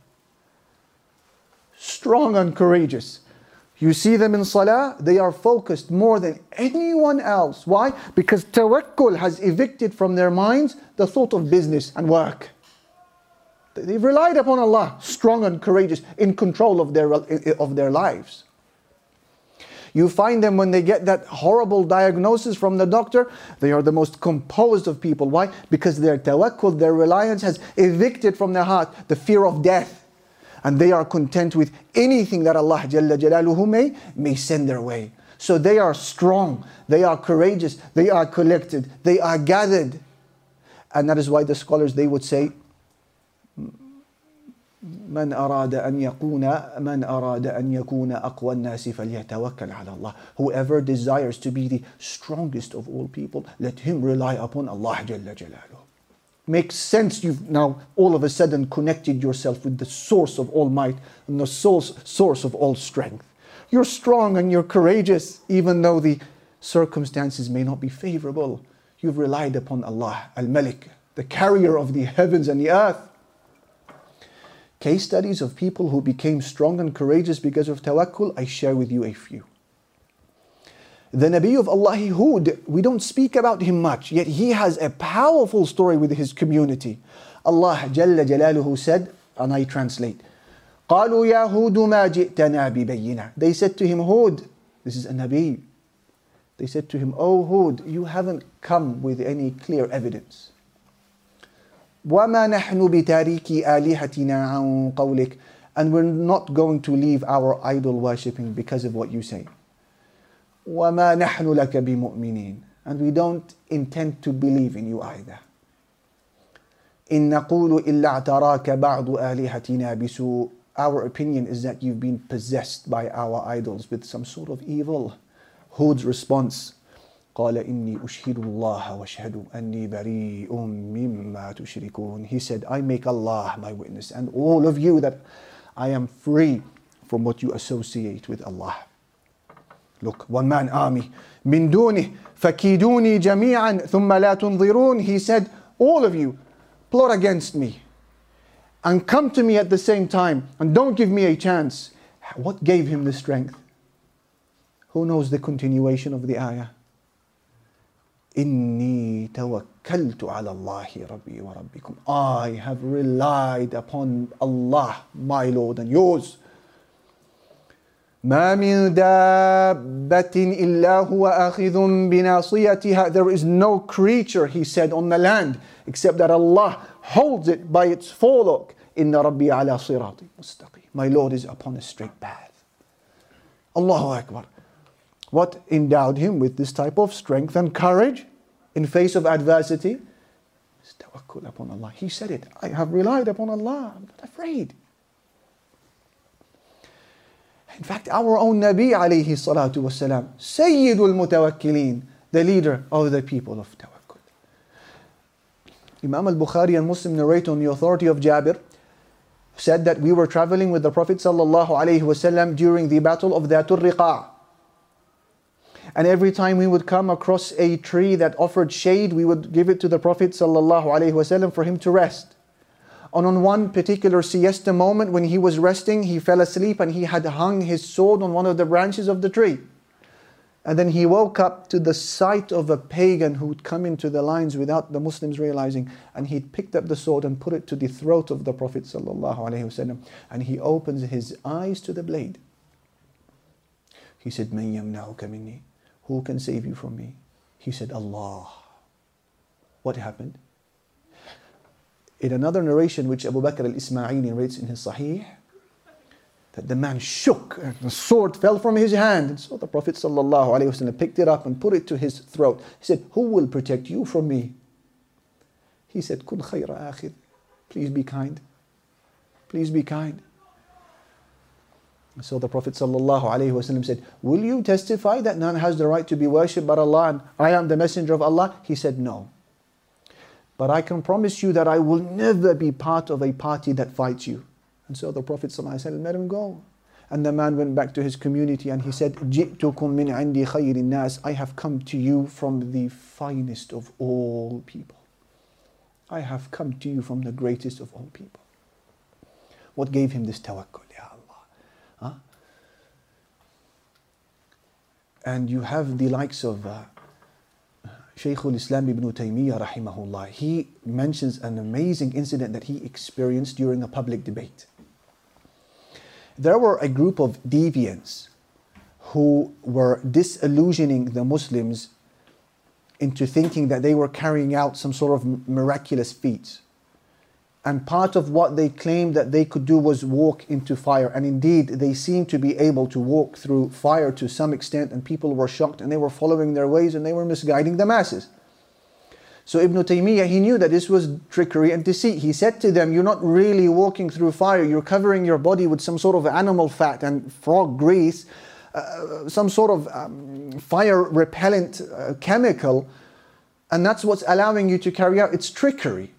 Strong and courageous. You see them in salah, they are focused more than anyone else. Why? Because tawakkul has evicted from their minds the thought of business and work. They've relied upon Allah, strong and courageous, in control of their, of their lives. You find them when they get that horrible diagnosis from the doctor, they are the most composed of people. Why? Because their tawakkul, their reliance has evicted from their heart the fear of death. And they are content with anything that Allah Jalla Jalaluhu may, may send their way. So they are strong, they are courageous, they are collected, they are gathered. And that is why the scholars, they would say, من أراد أن يكون من أراد أن يكون أقوى الناس فليتوكل على الله. Whoever desires to be the strongest of all people, let him rely upon Allah Jalla Jalaluhu. Makes sense. You've now all of a sudden connected yourself with the source of all might and the source, source of all strength. You're strong and you're courageous even though the circumstances may not be favorable. You've relied upon Allah, Al-Malik, the carrier of the heavens and the earth. Case studies of people who became strong and courageous because of tawakkul, I share with you a few. The Nabi of Allah, Hud, we don't speak about him much, yet he has a powerful story with his community. Allah Jalla Jalaluhu said, and I translate, قالوا يا هود ما جئتنا ببينة. They said to him, Hud, this is a Nabi. They said to him, oh Hud, you haven't come with any clear evidence. وَمَا نَحْنُ بِتَارِكِ آلِهَتِنَا عَنْ قَوْلِكَ. And we're not going to leave our idol worshipping because of what you say. وَمَا نَحْنُ لَكَ بِمُؤْمِنِينَ. And we don't intend to believe in you either. إِن نَقُولُ إِلَّا اعْتَرَاكَ بَعْضُ آلِهَتِنَا بِسُوءٍ. Our opinion is that you've been possessed by our idols with some sort of evil. Hud's response, قال إني أشهد الله واشهد أني بريء مما تشركون. He said, I make Allah my witness and all of you that I am free from what you associate with Allah. Look, one man army من دونه فكيدوني جميعا ثم لا تنظرون. He said, all of you plot against me and come to me at the same time and don't give me a chance. What gave him the strength? Who knows the continuation of the ayah? إِنِّي تَوَكَّلْتُ عَلَى اللَّهِ رَبِّي وَرَبِّكُمْ. I have relied upon Allah, my Lord and yours. مَا مِن دَابَّةٍ إِلَّا هُوَ آخِذٌ بِنَاصِيَتِهَا. There is no creature, he said, on the land except that Allah holds it by its forelock. Inna Rabbi ala sirati mustaqim. My Lord is upon a straight path. Allahu Akbar. What endowed him with this type of strength and courage in face of adversity? It's tawakkul upon Allah. He said it. I have relied upon Allah. I'm not afraid. In fact, our own Nabi alayhi salatu wasalam, Sayyidul Mutawakkilin, the leader of the people of tawakkul. Imam al-Bukhari and Muslim narrate on the authority of Jabir, said that we were traveling with the Prophet sallallahu alayhi wasallam during the battle of Dhatul Riqa'. And every time we would come across a tree that offered shade, we would give it to the Prophet sallallahu alayhi wasallam for him to rest. And on one particular siesta moment when he was resting, he fell asleep and he had hung his sword on one of the branches of the tree. And then he woke up to the sight of a pagan who would come into the lines without the Muslims realizing, and he picked up the sword and put it to the throat of the Prophet sallallahu alaihi wasallam, and he opens his eyes to the blade. He said, "Man yamna'uka minni?" Who can save you from me? He said, Allah. What happened? In another narration which Abu Bakr al-Ismaili narrates in his Sahih, that the man shook and the sword fell from his hand. And so the Prophet ﷺ picked it up and put it to his throat. He said, who will protect you from me? He said, Kun khayra akhir. Please be kind. Please be kind. And so the Prophet ﷺ said, will you testify that none has the right to be worshipped but Allah and I am the messenger of Allah? He said, no. But I can promise you that I will never be part of a party that fights you. And so the Prophet ﷺ let him go. And the man went back to his community and he said, جِئْتُكُم مِّنْ عِنْدِ خَيْرِ النَّاسِ I have come to you from the finest of all people. I have come to you from the greatest of all people. What gave him this tawakkul, ya Allah? Huh? And you have the likes of uh, Shaykh al-Islam ibn Taymiyyah rahimahullah. He mentions an amazing incident that he experienced during a public debate. There were a group of deviants who were disillusioning the Muslims into thinking that they were carrying out some sort of miraculous feats. And part of what they claimed that they could do was walk into fire. And indeed, they seemed to be able to walk through fire to some extent, and people were shocked and they were following their ways and they were misguiding the masses. So Ibn Taymiyyah, he knew that this was trickery and deceit. He said to them, you're not really walking through fire, you're covering your body with some sort of animal fat and frog grease, uh, some sort of um, fire repellent uh, chemical, and that's what's allowing you to carry out. It's trickery.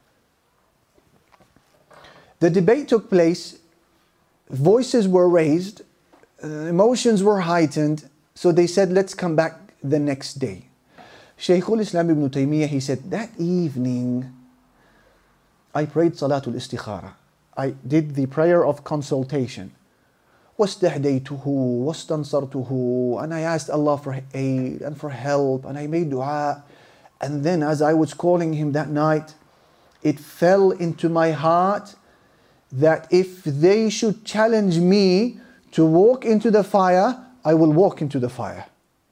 The debate took place, voices were raised, uh, emotions were heightened, so they said, let's come back the next day. Shaykh al-Islam ibn Taymiyyah, he said, that evening, I prayed Salatul Istikhara. I did the prayer of consultation. وَاسْتَهْدَيْتُهُ وَاسْتَنصَرْتُهُ And I asked Allah for aid and for help, and I made dua. And then as I was calling Him that night, it fell into my heart that if they should challenge me to walk into the fire, I will walk into the fire.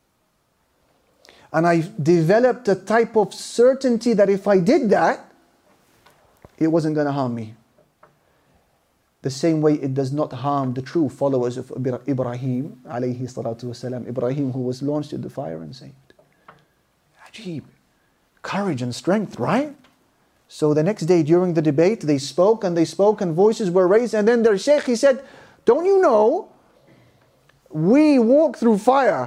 And I developed a type of certainty that if I did that, it wasn't going to harm me. The same way it does not harm the true followers of Ibrahim, alayhi salatu wasalam, Ibrahim who was launched into the fire and saved. Ajib. Courage and strength, right? So the next day during the debate, they spoke and they spoke and voices were raised. And then their sheikh, he said, don't you know, we walk through fire.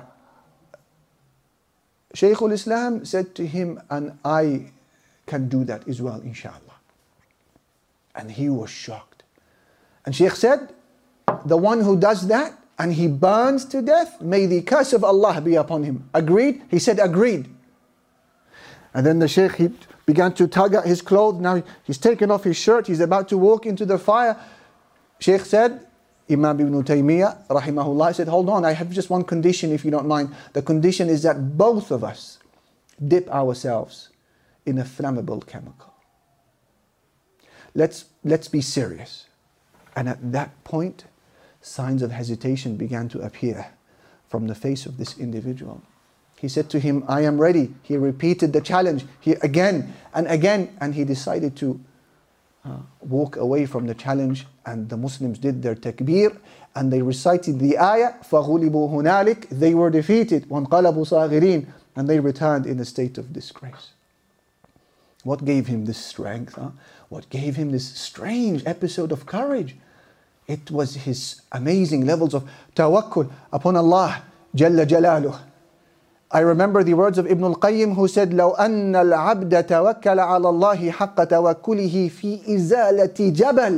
Shaykh al-Islam said to him, and I can do that as well, inshallah. And he was shocked. And Shaykh said, the one who does that and he burns to death, may the curse of Allah be upon him. Agreed? He said, agreed. And then the Shaykh, he began to tug at his clothes. Now he's taken off his shirt. He's about to walk into the fire. Shaykh said, Imam Ibn Taymiyyah, rahimahullah, said, hold on, I have just one condition if you don't mind. The condition is that both of us dip ourselves in a flammable chemical. Let's, let's be serious. And at that point, signs of hesitation began to appear from the face of this individual. He said to him, I am ready. He repeated the challenge he, again and again, and he decided to uh, walk away from the challenge, and the Muslims did their takbir and they recited the ayah, فَغُلِبُوا هُنَالِكَ, they were defeated, وَانْقَلَبُوا صَاغِرِينَ, and they returned in a state of disgrace. What gave him this strength? Huh? What gave him this strange episode of courage? It was his amazing levels of tawakkul upon Allah Jalla Jalaluh. I remember the words of Ibn al-Qayyim, who said, لو أن العبد توكل على الله حق توكله في إزالة جبل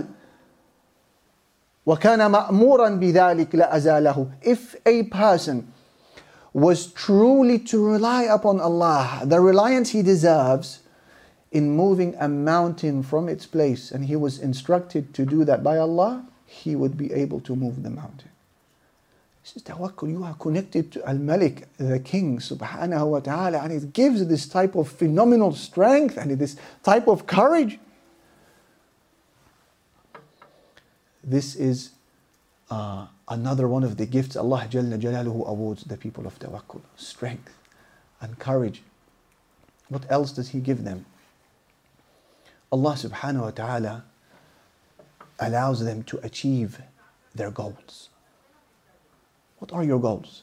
وكان مأمورا بذلك لأزاله. If a person was truly to rely upon Allah, the reliance he deserves in moving a mountain from its place, and he was instructed to do that by Allah, he would be able to move the mountain. This is tawakkul. You are connected to Al-Malik, the King, subhanahu wa ta'ala, and it gives this type of phenomenal strength and this type of courage. This is uh, another one of the gifts Allah Jalla Jalaluhu awards the people of tawakkul. Strength and courage. What else does He give them? Allah subhanahu wa ta'ala allows them to achieve their goals. What are your goals?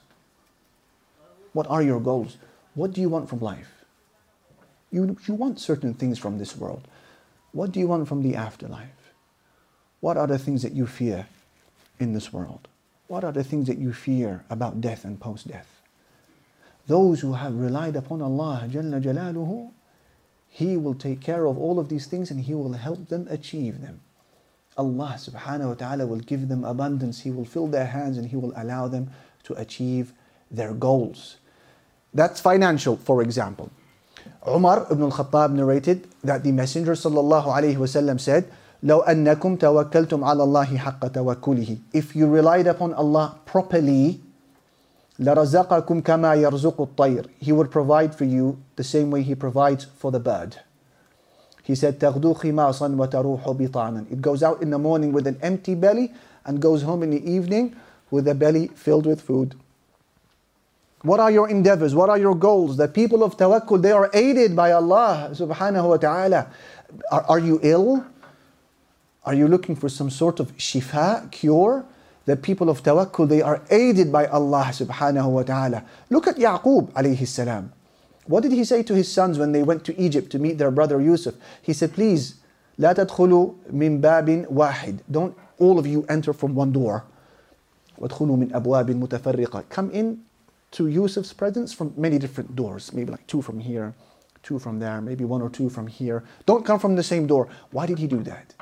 What are your goals? What do you want from life? You, you want certain things from this world. What do you want from the afterlife? What are the things that you fear in this world? What are the things that you fear about death and post-death? Those who have relied upon Allah Jalla Jalaluhu, He will take care of all of these things and He will help them achieve them. Allah subhanahu wa ta'ala will give them abundance. He will fill their hands and He will allow them to achieve their goals. That's financial, for example. Umar ibn al-Khattab narrated that the Messenger sallallahu alayhi wa sallam said, لَوْ أَنَّكُمْ تَوَكَّلْتُمْ عَلَى اللَّهِ حَقَّ تَوَكُّلِهِ. If you relied upon Allah properly, لَرَزَقَكُمْ كَمَا يَرْزُقُ الطَّيْرِ. He would provide for you the same way He provides for the bird. He said, تَغْدُو خِمَاصًا وَتَرُوحُ بِطَانًا. It goes out in the morning with an empty belly and goes home in the evening with a belly filled with food. What are your endeavors? What are your goals? The people of tawakkul, they are aided by Allah subhanahu wa ta'ala. Are, are you ill? Are you looking for some sort of shifa, cure? The people of tawakkul, they are aided by Allah subhanahu wa ta'ala. Look at Yaqub alayhi salam. What did he say to his sons when they went to Egypt to meet their brother Yusuf? He said, please, لا تدخلوا من باب واحد. Don't all of you enter from one door. وادخلوا من أبواب متفرقة. Come in to Yusuf's presence from many different doors. Maybe like two from here, two from there, maybe one or two from here. Don't come from the same door. Why did he do that?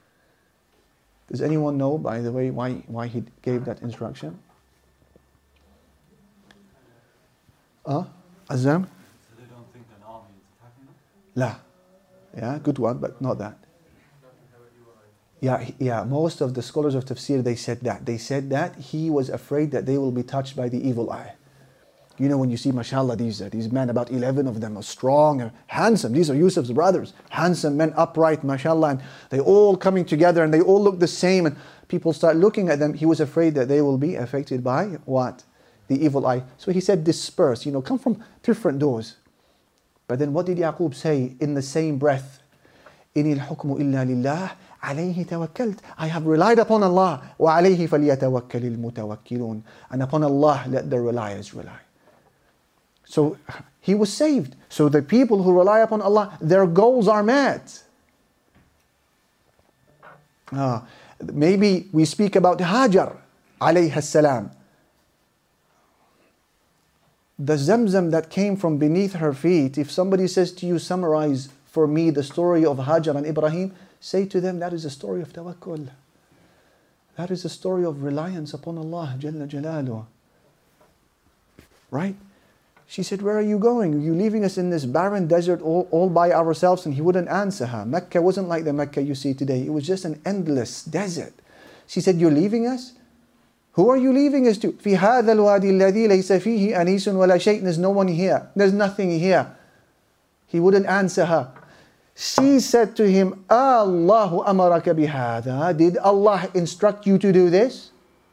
Does anyone know, by the way, why, why he gave that instruction? Uh, Azam? La. Yeah, good one, but not that. Yeah, yeah, most of the scholars of tafsir, they said that. They said that he was afraid that they will be touched by the evil eye. You know, when you see, mashallah, these, uh, these men, about eleven of them are strong and handsome. These are Yusuf's brothers. Handsome men, upright, mashallah. And they all coming together and they all look the same. And people start looking at them. He was afraid that they will be affected by what? The evil eye. So he said, disperse, you know, come from different doors. But then what did Yaqub say in the same breath? إِنِ الْحُكْمُ إِلَّا لِلَّهِ عَلَيْهِ تَوَكَّلْتُ. I have relied upon Allah. وَعَلَيْهِ فَلْيَتَوَكَّلِ الْمُتَوَكِّلُونَ. And upon Allah, let the reliers rely. So he was saved. So the people who rely upon Allah, their goals are met. Uh, maybe we speak about Hajar, alayha salam. The Zamzam that came from beneath her feet, if somebody says to you, summarize for me the story of Hajar and Ibrahim, say to them, that is a story of tawakkul. That is a story of reliance upon Allah Jalla Jalaluhu. Right? She said, where are you going? Are you leaving us in this barren desert all, all by ourselves? And he wouldn't answer her. Mecca wasn't like the Mecca you see today. It was just an endless desert. She said, you're leaving us? Who are you leaving us to? في هذا الوادي الذي ليس فيه أنيس ولا شيء. There's no one here. There's nothing here. He wouldn't answer her. She said to him, Allahu amaraka bihada. Did Allah instruct you to do this?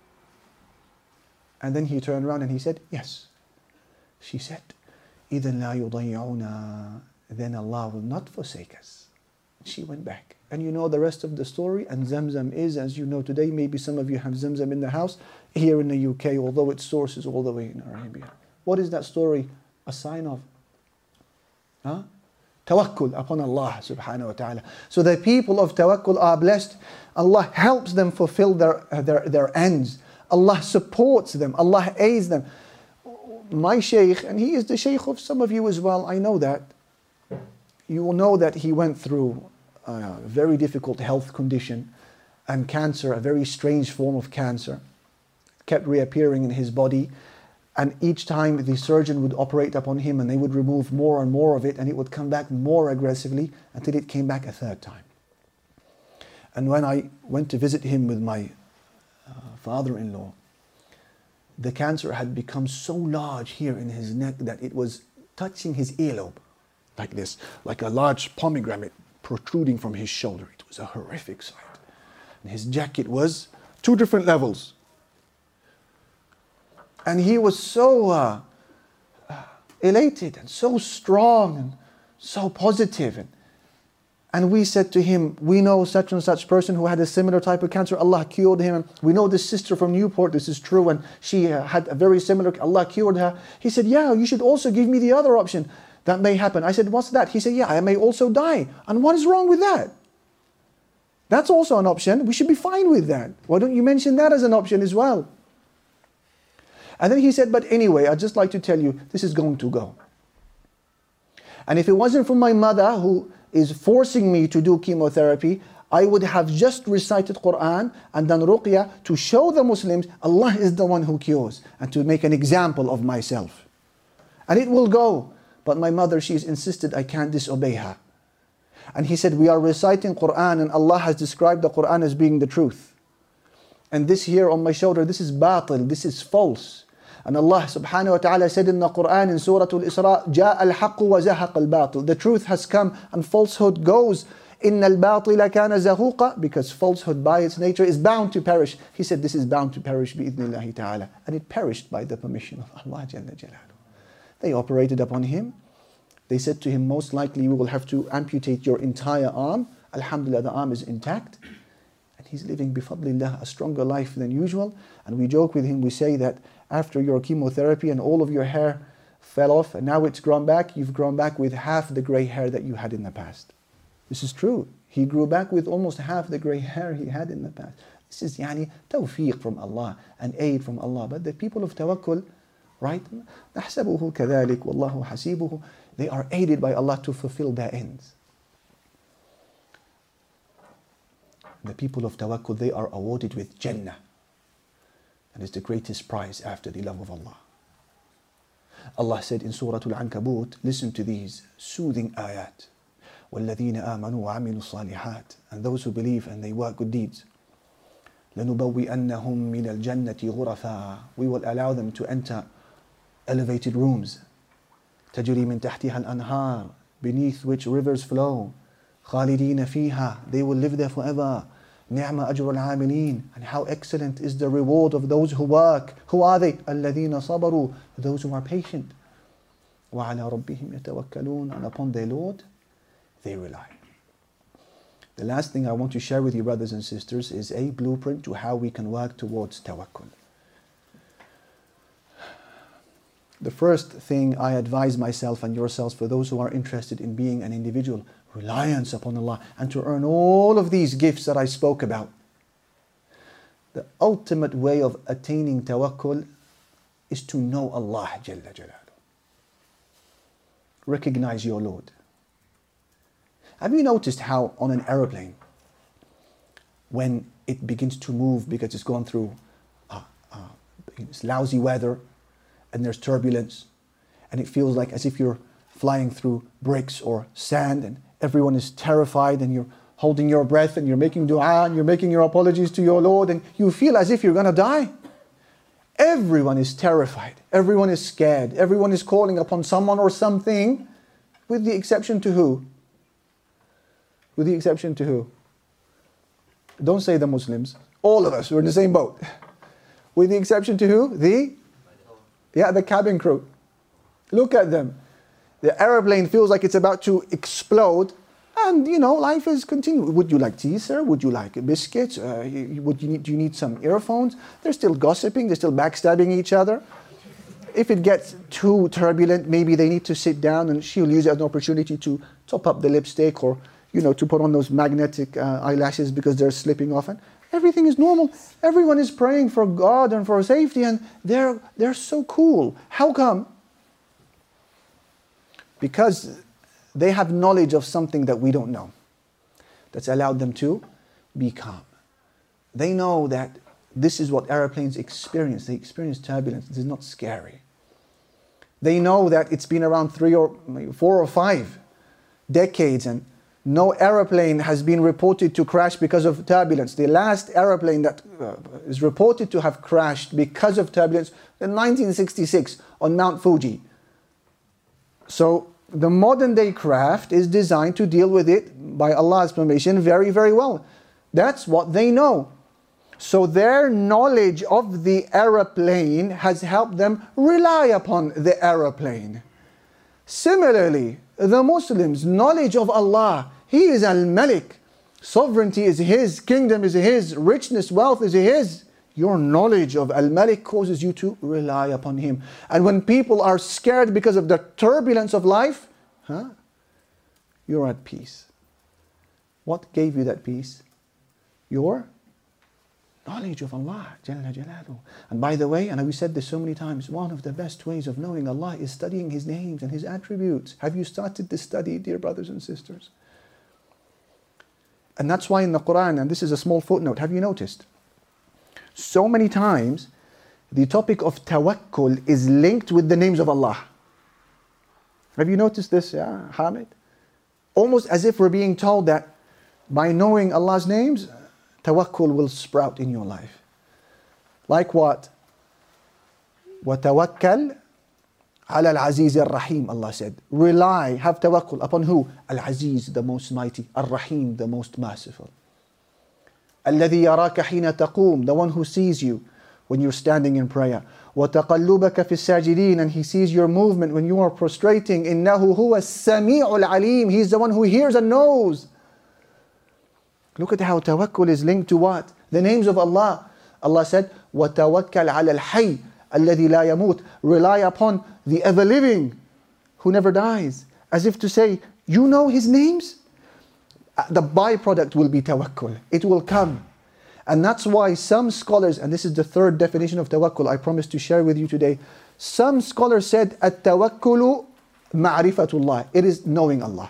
And then he turned around and he said, yes. She said, إِذَنْ لَا يُضَيِّعُونَا. Then Allah will not forsake us. She went back. And you know the rest of the story. And Zamzam is, as you know today, maybe some of you have Zamzam in the house, here in the U K, although its source is all the way in Arabia. What is that story a sign of? Huh? Tawakkul upon Allah subhanahu wa ta'ala. So the people of Tawakkul are blessed. Allah helps them fulfill their, their, their ends. Allah supports them. Allah aids them. My shaykh, and he is the shaykh of some of you as well, I know that. You will know that he went through a very difficult health condition and cancer, a very strange form of cancer. Kept reappearing in his body. And each time the surgeon would operate upon him and they would remove more and more of it and it would come back more aggressively until it came back a third time. And when I went to visit him with my uh, father-in-law, the cancer had become so large here in his neck that it was touching his earlobe like this, like a large pomegranate protruding from his shoulder. It was a horrific sight. And his jacket was two different levels. And he was so uh, uh, elated and so strong and so positive. And, and we said to him, we know such and such person who had a similar type of cancer. Allah cured him. We know this sister from Newport. This is true. And she uh, had a very similar, Allah cured her. He said, yeah, you should also give me the other option that may happen. I said, what's that? He said, yeah, I may also die. And what is wrong with that? That's also an option. We should be fine with that. Why don't you mention that as an option as well? And then he said, but anyway, I'd just like to tell you, this is going to go. And if it wasn't for my mother who is forcing me to do chemotherapy, I would have just recited Quran and done ruqyah to show the Muslims Allah is the one who cures and to make an example of myself. And it will go. But my mother, she's insisted I can't disobey her. And he said, we are reciting Quran and Allah has described the Quran as being the truth. And this here on my shoulder, this is batil, this is false. And Allah subhanahu wa ta'ala said in the Quran in Surah Al-Isra, جَاءَ الْحَقُّ وَزَهَقَ الْبَاطِلُ. The truth has come and falsehood goes. إِنَّ الْبَاطِلَ كَانَ زَهُوقًا. Because falsehood by its nature is bound to perish. He said this is bound to perish بِإِذْنِ اللَّهِ ta'ala. And it perished by the permission of Allah Jalla Jalaluhu. They operated upon him. They said to him, most likely we will have to amputate your entire arm. Alhamdulillah, the arm is intact. And he's living bifadlillah a stronger life than usual. And we joke with him, we say that after your chemotherapy and all of your hair fell off and now it's grown back, you've grown back with half the grey hair that you had in the past. This is true. He grew back with almost half the grey hair he had in the past. This is yani tawfiq from Allah and aid from Allah. But the people of Tawakkul, right? نَحْسَبُهُ كَذَلِكَ وَاللَّهُ حَسِيبُهُ. They are aided by Allah to fulfill their ends. The people of Tawakkul, they are awarded with Jannah. And it's the greatest prize after the love of Allah. Allah said in Surah Al-Ankabut, listen to these soothing ayat. وَالَّذِينَ آمَنُوا وَعَمِلُوا الصَّالِحَاتِ. And those who believe and they work good deeds. لَنُبَوِّئَنَّهُمْ مِنَ الْجَنَّةِ غُرَفًا. We will allow them to enter elevated rooms. تَجْرِي مِن تَحْتِهَا الْأَنْهَارِ. Beneath which rivers flow. خَالِدِينَ فِيهَا. They will live there forever. نِعْمَ أَجْرُ الْعَامِلِينَ. And how excellent is the reward of those who work. Who are they? الَّذِينَ صَبَرُوا. Those who are patient. وَعَلَى رَبِّهِمْ يَتَوَكَّلُونَ. And upon their Lord, they rely. The last thing I want to share with you, brothers and sisters, is a blueprint to how we can work towards tawakkul. The first thing I advise myself and yourselves, for those who are interested in being an individual, reliance upon Allah, and to earn all of these gifts that I spoke about. The ultimate way of attaining tawakkul is to know Allah Jalla Jalaluhu. Recognize your Lord. Have you noticed how on an aeroplane, when it begins to move because it's gone through uh, uh, it's lousy weather and there's turbulence, and it feels like as if you're flying through bricks or sand and everyone is terrified and you're holding your breath and you're making dua and you're making your apologies to your Lord and you feel as if you're going to die? Everyone is terrified. Everyone is scared. Everyone is calling upon someone or something, with the exception to who? With the exception to who? Don't say the Muslims. All of us, we're in the same boat. With the exception to who? The? Yeah, the cabin crew. Look at them. The airplane feels like it's about to explode. And, you know, life is continuing. Would you like tea, sir? Would you like biscuits? Uh, you, would you need, do you need some earphones? They're still gossiping. They're still backstabbing each other. If it gets too turbulent, maybe they need to sit down, and she'll use it as an opportunity to top up the lipstick, or, you know, to put on those magnetic uh, eyelashes because they're slipping off. And everything is normal. Everyone is praying for God and for safety, and they're, they're so cool. How come? Because they have knowledge of something that we don't know, that's allowed them to be calm. They know that this is what airplanes experience. They experience turbulence. This is not scary. They know that it's been around three or four or five decades, and no airplane has been reported to crash because of turbulence. The last airplane that uh, is reported to have crashed because of turbulence in nineteen sixty-six on Mount Fuji. So the modern day craft is designed to deal with it, by Allah's permission, very, very well. That's what they know. So their knowledge of the aeroplane has helped them rely upon the aeroplane. Similarly, the Muslims' knowledge of Allah, He is Al-Malik. Sovereignty is His, kingdom is His, richness, wealth is His. Your knowledge of Al-Malik causes you to rely upon Him. And when people are scared because of the turbulence of life, huh, you're at peace. What gave you that peace? Your knowledge of Allah Jalla Jalaluhu. And by the way, and we said this so many times, one of the best ways of knowing Allah is studying His names and His attributes. Have you started this study, dear brothers and sisters? And that's why in the Quran, and this is a small footnote, have you noticed? So many times, the topic of tawakkul is linked with the names of Allah. Have you noticed this, yeah, Hamid? Almost as if we're being told that by knowing Allah's names, tawakkul will sprout in your life. Like what? وَتَوَكَّلْ عَلَى الْعَزِيزِ الرَّحِيمِ, Allah said. Rely, have tawakkul upon who? Al-Aziz, the most mighty. Ar-Rahim, the most merciful. الَّذِي يَرَاكَ حِينَ تَقُومُ, the one who sees you when you're standing in prayer. وَتَقَلُّبَكَ فِي السَّاجِدِينَ, and He sees your movement when you are prostrating. إِنَّهُ هُوَ السَّمِيعُ الْعَلِيمُ, He's the one who hears and knows. Look at how tawakkul is linked to what? The names of Allah. Allah said, وَتَوَكَّلْ عَلَى الْحَيِّ الَّذِي لَا يَمُوتُ, rely upon the ever-living who never dies. As if to say, you know His names? The byproduct will be tawakkul. It will come. And that's why some scholars, and this is the third definition of tawakkul I promised to share with you today. Some scholars said, التَّوَكُّلُ مَعْرِفَةُ اللَّهِ, it is knowing Allah.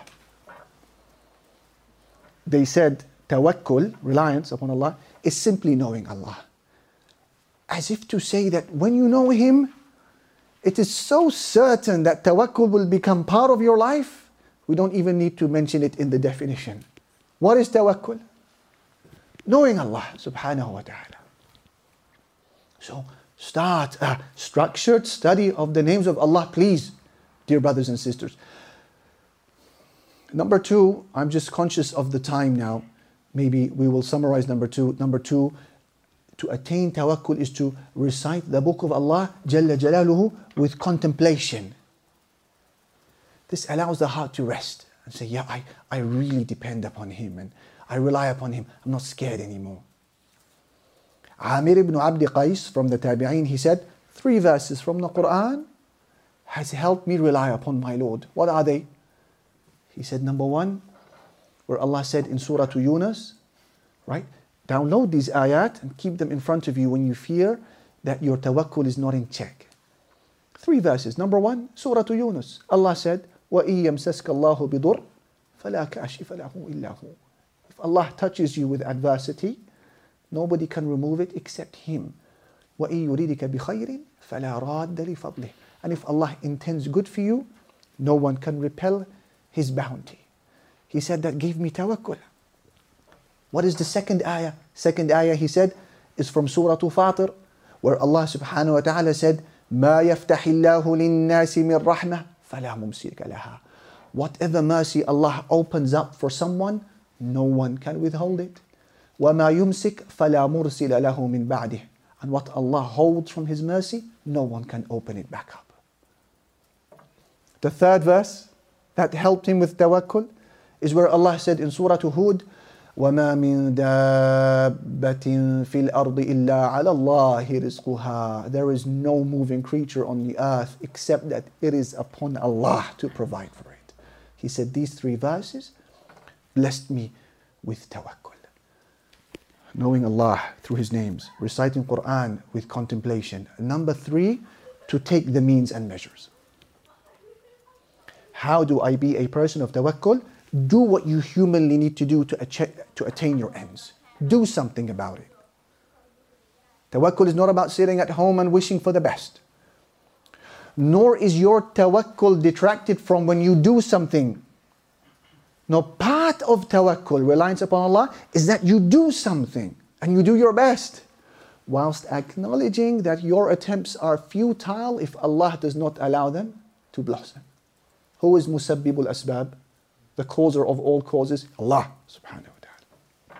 They said, tawakkul, reliance upon Allah, is simply knowing Allah. As if to say that when you know Him, it is so certain that tawakkul will become part of your life, we don't even need to mention it in the definition. What is tawakkul? Knowing Allah subhanahu wa ta'ala. So start a structured study of the names of Allah, please, dear brothers and sisters. Number two, I'm just conscious of the time now. Maybe we will summarize number two. Number two, to attain tawakkul is to recite the book of Allah Jalla Jalaluhu with contemplation. This allows the heart to rest and say, yeah, I, I really depend upon Him and I rely upon Him. I'm not scared anymore. Amir ibn Abdi Qais from the Tabi'een, he said, three verses from the Quran has helped me rely upon my Lord. What are they? He said, number one, where Allah said in Surah to Yunus, right? Download these ayat and keep them in front of you when you fear that your tawakkul is not in check. Three verses. Number one, Surah to Yunus. Allah said, وَإِن يَمْسَسْكَ اللَّهُ بِضُرٍّ فَلَا كَاشِفَ لَهُ إِلَّا هُوَ. If Allah touches you with adversity, nobody can remove it except Him. وَإِن يُرِيدِكَ بِخَيْرٍ فَلَا رَادَّ لِفَضْلِهِ. And if Allah intends good for you, no one can repel His bounty. He said, that gave me tawakkul. What is the second ayah? Second ayah, he said, is from Surah Fatir, where Allah subhanahu wa ta'ala said, مَا يَفْتَحِ اللَّهُ لِلنَّاسِ مِنْ رَحْمَةٍ فَلَا مُمْسِكَ لَهَا. Whatever mercy Allah opens up for someone, no one can withhold it. وَمَا يُمْسِكْ فَلَا مُرْسِلَ لَهُ مِنْ بَعْدِهِ. And what Allah holds from His mercy, no one can open it back up. The third verse that helped him with tawakkul is where Allah said in Surah Hud, وَمَا مِن دَابَّةٍ فِي الْأَرْضِ إِلَّا عَلَى اللَّهِ رِزْقُهَا. There is no moving creature on the earth except that it is upon Allah to provide for it. He said these three verses blessed me with tawakkul. Knowing Allah through His names, reciting Quran with contemplation. Number three, to take the means and measures. How do I be a person of tawakkul? Do what you humanly need to do to, ach- to attain your ends. Do something about it. Tawakkul is not about sitting at home and wishing for the best. Nor is your tawakkul detracted from when you do something. No, part of tawakkul, reliance upon Allah, is that you do something and you do your best, whilst acknowledging that your attempts are futile if Allah does not allow them to blossom. Who is musabbibul asbab? The causer of all causes? Allah subhanahu wa ta'ala.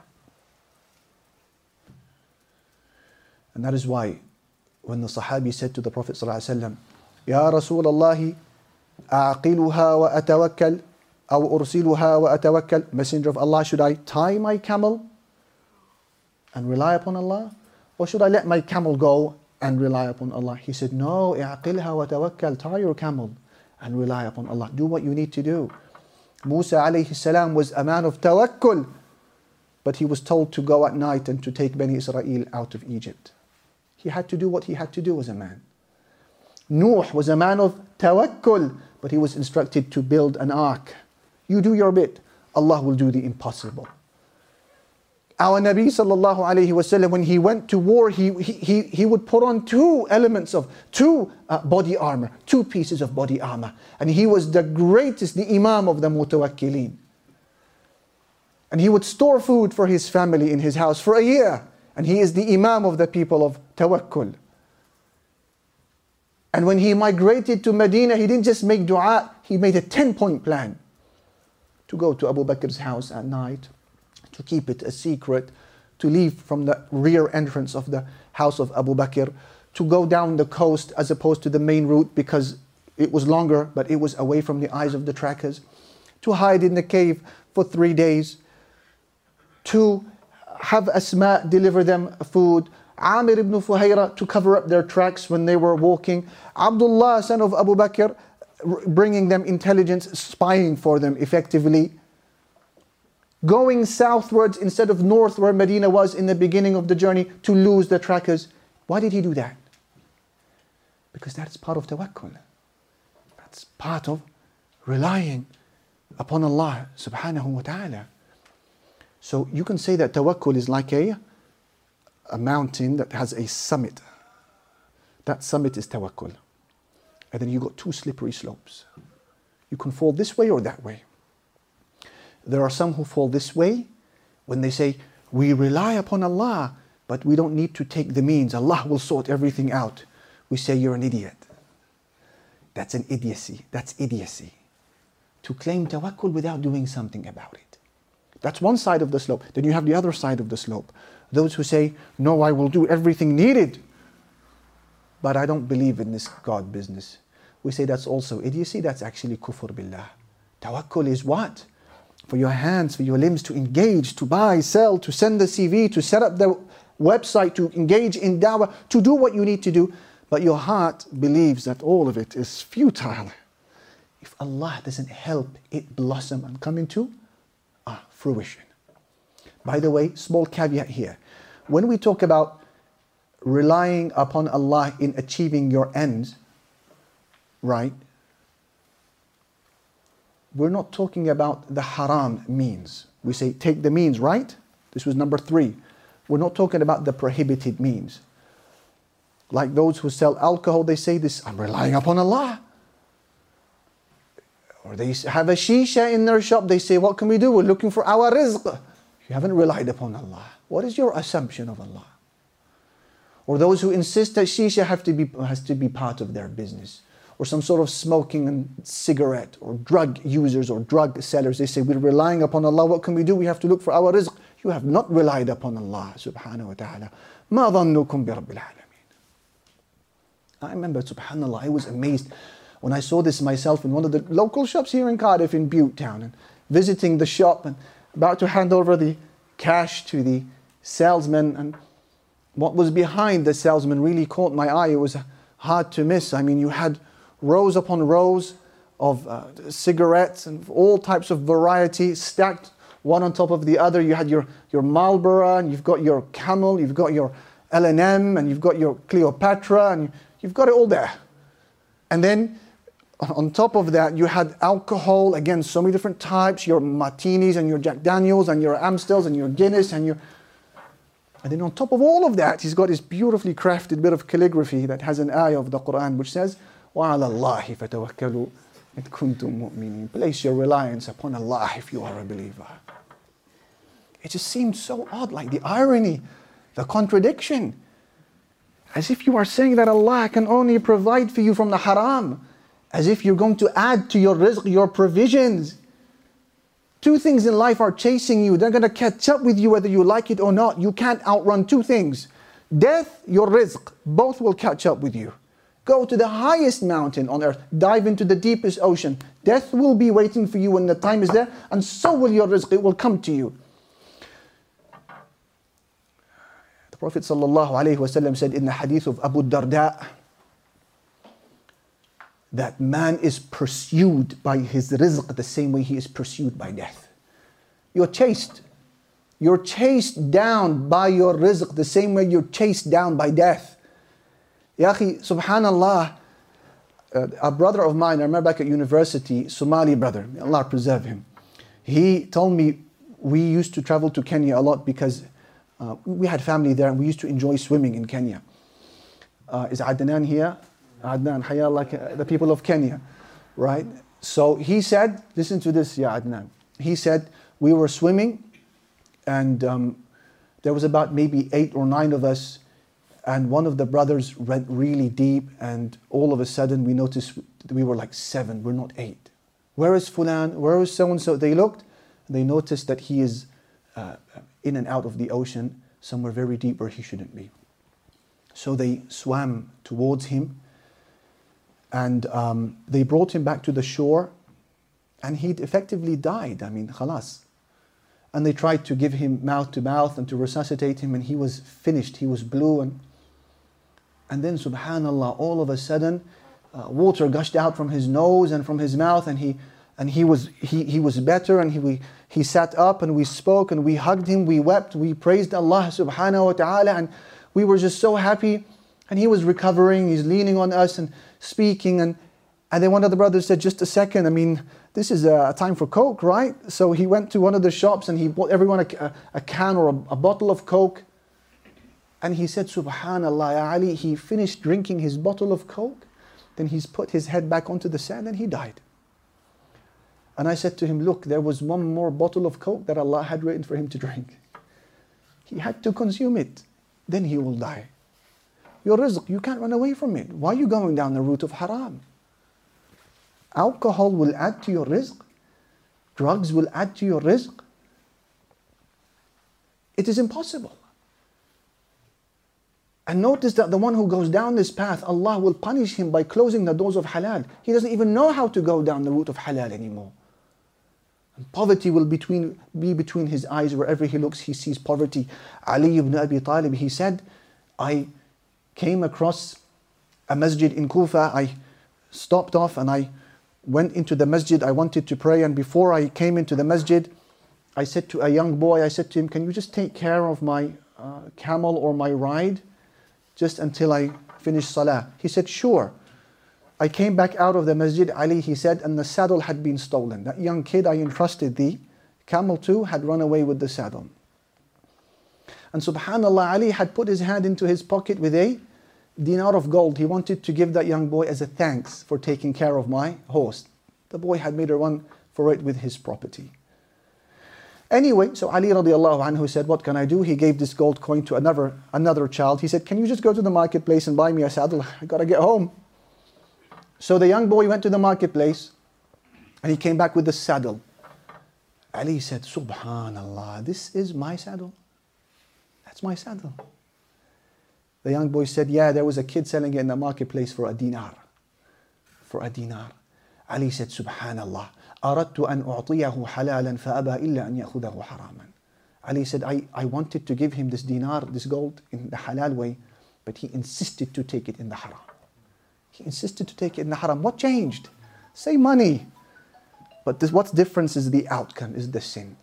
And that is why when the Sahabi said to the Prophet sallallahu alaihi wasallam, Ya Rasulullah, a'qiluha wa atawakkal, aw ursiluha wa atawakkal, Messenger of Allah, should I tie my camel and rely upon Allah? Or should I let my camel go and rely upon Allah? He said, no, i'qilha wa tawakkal, tie your camel and rely upon Allah. Do what you need to do. Musa alayhi salam was a man of tawakkul, but he was told to go at night and to take Bani Israel out of Egypt. He had to do what he had to do as a man. Nuh was a man of tawakkul, but he was instructed to build an ark. You do your bit, Allah will do the impossible. Our Nabi sallallahu alayhi wasallam, when he went to war, he, he, he would put on two elements of, two uh, body armor, two pieces of body armor. And he was the greatest, the imam of the mutawakkilin. And he would store food for his family in his house for a year. And he is the imam of the people of tawakkul. And when he migrated to Medina, he didn't just make dua, he made a ten-point plan to go to Abu Bakr's house at night, to keep it a secret, to leave from the rear entrance of the house of Abu Bakr, to go down the coast as opposed to the main route because it was longer, but it was away from the eyes of the trackers, to hide in the cave for three days, to have Asma deliver them food, Amir ibn Fuhayra to cover up their tracks when they were walking, Abdullah, son of Abu Bakr, bringing them intelligence, spying for them effectively, going southwards instead of north where Medina was in the beginning of the journey to lose the trackers. Why did he do that? Because that's part of tawakkul. That's part of relying upon Allah subhanahu wa ta'ala. So you can say that tawakkul is like a, a mountain that has a summit. That summit is tawakkul. And then you got two slippery slopes. You can fall this way or that way. There are some who fall this way when they say, we rely upon Allah, but we don't need to take the means. Allah will sort everything out. We say, you're an idiot. That's an idiocy. That's idiocy. To claim tawakkul without doing something about it. That's one side of the slope. Then you have the other side of the slope. Those who say, no, I will do everything needed, but I don't believe in this God business. We say that's also idiocy. That's actually kufr billah. Tawakkul is what? For your hands, for your limbs to engage, to buy, sell, to send the C V, to set up the website, to engage in da'wah, to do what you need to do. But your heart believes that all of it is futile. If Allah doesn't help it blossom and come into ah, fruition. By the way, small caveat here. When we talk about relying upon Allah in achieving your ends, right? We're not talking about the haram means. We say take the means, right? This was number three. We're not talking about the prohibited means. Like those who sell alcohol, they say this, I'm relying upon Allah. Or they have a shisha in their shop, they say, what can we do? We're looking for our rizq. You haven't relied upon Allah. What is your assumption of Allah? Or those who insist that shisha have to be, has to be part of their business. Or some sort of smoking and cigarette, or drug users or drug sellers. They say, we're relying upon Allah. What can we do? We have to look for our rizq. You have not relied upon Allah subhanahu wa ta'ala. مَا ظَنُّكُمْ بِرَبِّ الْعَالَمِينَ. I remember, subhanallah, I was amazed when I saw this myself in one of the local shops here in Cardiff in Butte Town. And visiting the shop and about to hand over the cash to the salesman, and what was behind the salesman really caught my eye. It was hard to miss. I mean, you had rows upon rows of uh, cigarettes and all types of variety stacked one on top of the other. You had your, your Marlboro, and you've got your Camel, you've got your L and M, and you've got your Cleopatra, and you've got it all there. And then on top of that, you had alcohol, again, so many different types, your Martinis and your Jack Daniels and your Amstels and your Guinness and your... And then on top of all of that, he's got this beautifully crafted bit of calligraphy that has an ayah of the Quran which says, وَعَلَى اللَّهِ فَتَوَكَّلُوا إِن كُنتُم مُؤْمِنِينَ. Place your reliance upon Allah if you are a believer. It just seemed so odd, like the irony, the contradiction. As if you are saying that Allah can only provide for you from the haram. As if you're going to add to your rizq, your provisions. Two things in life are chasing you. They're going to catch up with you whether you like it or not. You can't outrun two things. Death, your rizq, both will catch up with you. Go to the highest mountain on earth. Dive into the deepest ocean. Death will be waiting for you when the time is there. And so will your rizq. It will come to you. The Prophet ﷺ said in the hadith of Abu Darda that man is pursued by his rizq the same way he is pursued by death. You're chased. You're chased down by your rizq the same way you're chased down by death. Ya akhi, subhanallah, uh, a brother of mine, I remember back at university, Somali brother, may Allah preserve him. He told me we used to travel to Kenya a lot because uh, we had family there and we used to enjoy swimming in Kenya. Uh, is Adnan here? Adnan, Hayya, like uh, the people of Kenya, right? So he said, listen to this, Ya Adnan. He said, we were swimming and um, there was about maybe eight or nine of us, and one of the brothers went really deep, and all of a sudden we noticed we were like seven, we're not eight. Where is Fulan? Where is so-and-so? They looked, and they noticed that he is uh, in and out of the ocean, somewhere very deep where he shouldn't be. So they swam towards him, and um, they brought him back to the shore, and he'd effectively died. I mean, khalas. And they tried to give him mouth to mouth and to resuscitate him, and he was finished. He was blue. And, and then, subhanallah, all of a sudden, uh, water gushed out from his nose and from his mouth, and he and he was he he was better. And he we, he sat up, and we spoke, and we hugged him, we wept, we praised Allah subhanahu wa ta'ala, and we were just so happy. And he was recovering. He's leaning on us and speaking, and and then one of the brothers said, just a second, I mean, this is a time for Coke, right? So he went to one of the shops and he bought everyone a, a, a can or a, a bottle of Coke. And he said, Subhanallah, Ya Ali, he finished drinking his bottle of Coke. Then he's put his head back onto the sand and he died. And I said to him, look, there was one more bottle of Coke that Allah had written for him to drink. He had to consume it. Then he will die. Your rizq, you can't run away from it. Why are you going down the route of haram? Alcohol will add to your rizq. Drugs will add to your rizq. It is impossible. And notice that the one who goes down this path, Allah will punish him by closing the doors of halal. He doesn't even know how to go down the route of halal anymore. And poverty will between, be between his eyes. Wherever he looks, he sees poverty. Ali ibn Abi Talib, he said, I came across a masjid in Kufa. I stopped off and I went into the masjid. I wanted to pray, and before I came into the masjid, I said to a young boy, I said to him, can you just take care of my uh, camel or my ride just until I finish salah? He said, sure. I came back out of the masjid, Ali, he said, and the saddle had been stolen. That young kid I entrusted the camel to had run away with the saddle. And subhanallah, Ali had put his hand into his pocket with a dinar of gold. He wanted to give that young boy as a thanks for taking care of my horse. The boy had made a run for it with his property. Anyway, so Ali radiallahu anhu said, what can I do? He gave this gold coin to another, another child. He said, can you just go to the marketplace and buy me a saddle? I gotta get home. So the young boy went to the marketplace and he came back with the saddle. Ali said, Subhanallah, this is my saddle. That's my saddle. The young boy said, yeah, there was a kid selling it in the marketplace for a dinar. For a dinar. Ali said, Subhanallah, أردت أن أعطيه حلالا فأبى إلا أن يأخذه حراما. Ali said, I, I wanted to give him this dinar, this gold, in the halal way, but he insisted to take it in the haram. He insisted to take it in the haram. What changed? Say money. But this, what's difference is the outcome, is the sin.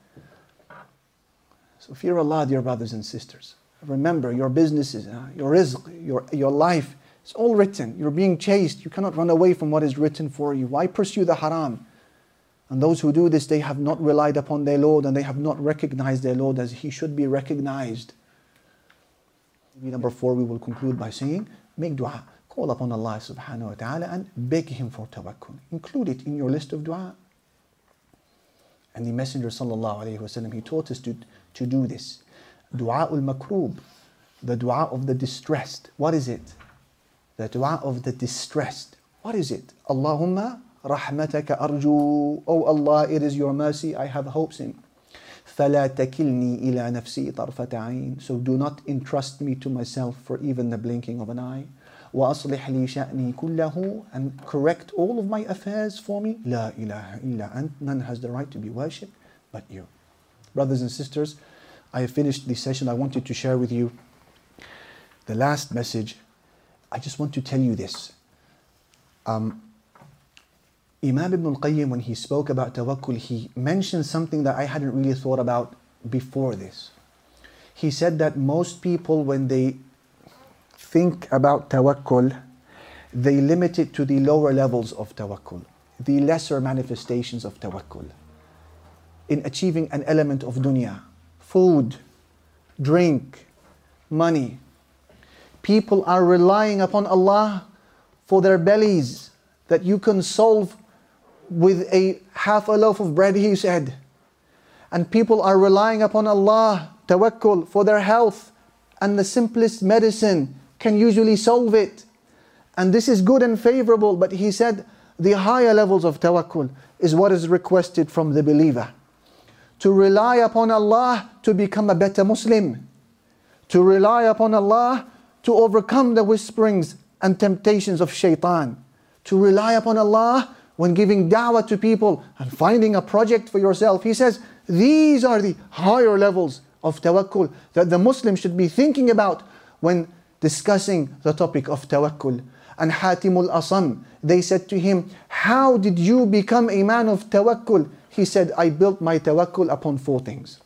So fear Allah, dear brothers and sisters. Remember, your businesses, uh, your rizq, your, your life, it's all written. You're being chased. You cannot run away from what is written for you. Why pursue the haram? And those who do this, they have not relied upon their Lord and they have not recognized their Lord as He should be recognized. Number four, we will conclude by saying, make dua. Call upon Allah subhanahu wa ta'ala and beg Him for tawakkul. Include it in your list of dua. And the Messenger sallallahu alayhi wa sallam, he taught us to, to do this. Dua ul-makroob, the dua of the distressed. What is it? The dua of the distressed. What is it? Allahumma rahmataka arju. Oh Allah, it is your mercy I have hopes in. فَلَا تَكِلْنِي إِلَى نَفْسِي طَرْفَةَ عَيْنٍ. So do not entrust me to myself for even the blinking of an eye. وَأَصْلِحْ لِي شَأْنِي كُلَّهُ. And correct all of my affairs for me. لَا إِلَهَ إِلَّا أَنْتَ. None has the right to be worshipped but you. Brothers and sisters, I have finished this session. I wanted to share with you the last message. I just want to tell you this. Um, Imam Ibn al-Qayyim, when he spoke about tawakkul, he mentioned something that I hadn't really thought about before this. He said that most people, when they think about tawakkul, they limit it to the lower levels of tawakkul, the lesser manifestations of tawakkul, in achieving an element of dunya, food, drink, money. People are relying upon Allah for their bellies, that you can solve with a half a loaf of bread, he said. And people are relying upon Allah, tawakkul, for their health, and the simplest medicine can usually solve it. And this is good and favorable, but he said the higher levels of tawakkul is what is requested from the believer. To rely upon Allah to become a better Muslim. To rely upon Allah to overcome the whisperings and temptations of shaitan. To rely upon Allah when giving da'wah to people and finding a project for yourself. He says, these are the higher levels of tawakkul that the Muslim should be thinking about when discussing the topic of tawakkul. And Hatim al-Asam, they said to him, how did you become a man of tawakkul? He said, I built my tawakkul upon four things.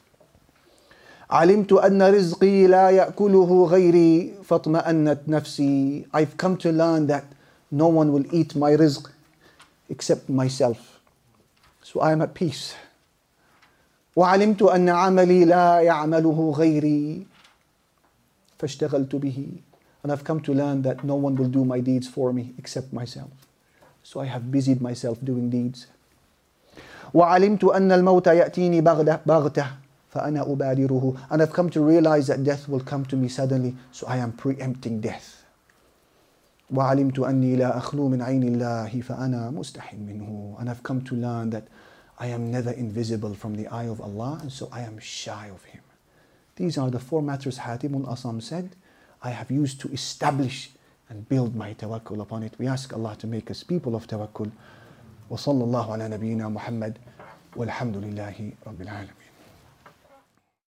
علمت أن رزقي لا يأكله غيري فاطمأنت نفسي. I've come to learn that no one will eat my rizq except myself. So I am at peace. وعلمت أن عملي لا يعمله غيري فاشتغلت به. And I've come to learn that no one will do my deeds for me except myself. So I have busied myself doing deeds. وعلمت أن الموت يأتيني بغتة فأنا أبادره. And I've come to realize that death will come to me suddenly, so I am preempting death. وعلمت أني لا أخلو من عين الله فأنا مستحي منه. And I've come to learn that I am never invisible from the eye of Allah, and so I am shy of Him. These are the four matters Hatim al-Asam said I have used to establish and build my tawakkul upon it. We ask Allah to make us people of tawakkul. وصلى الله على نبينا محمد والحمد لله رب العالمين.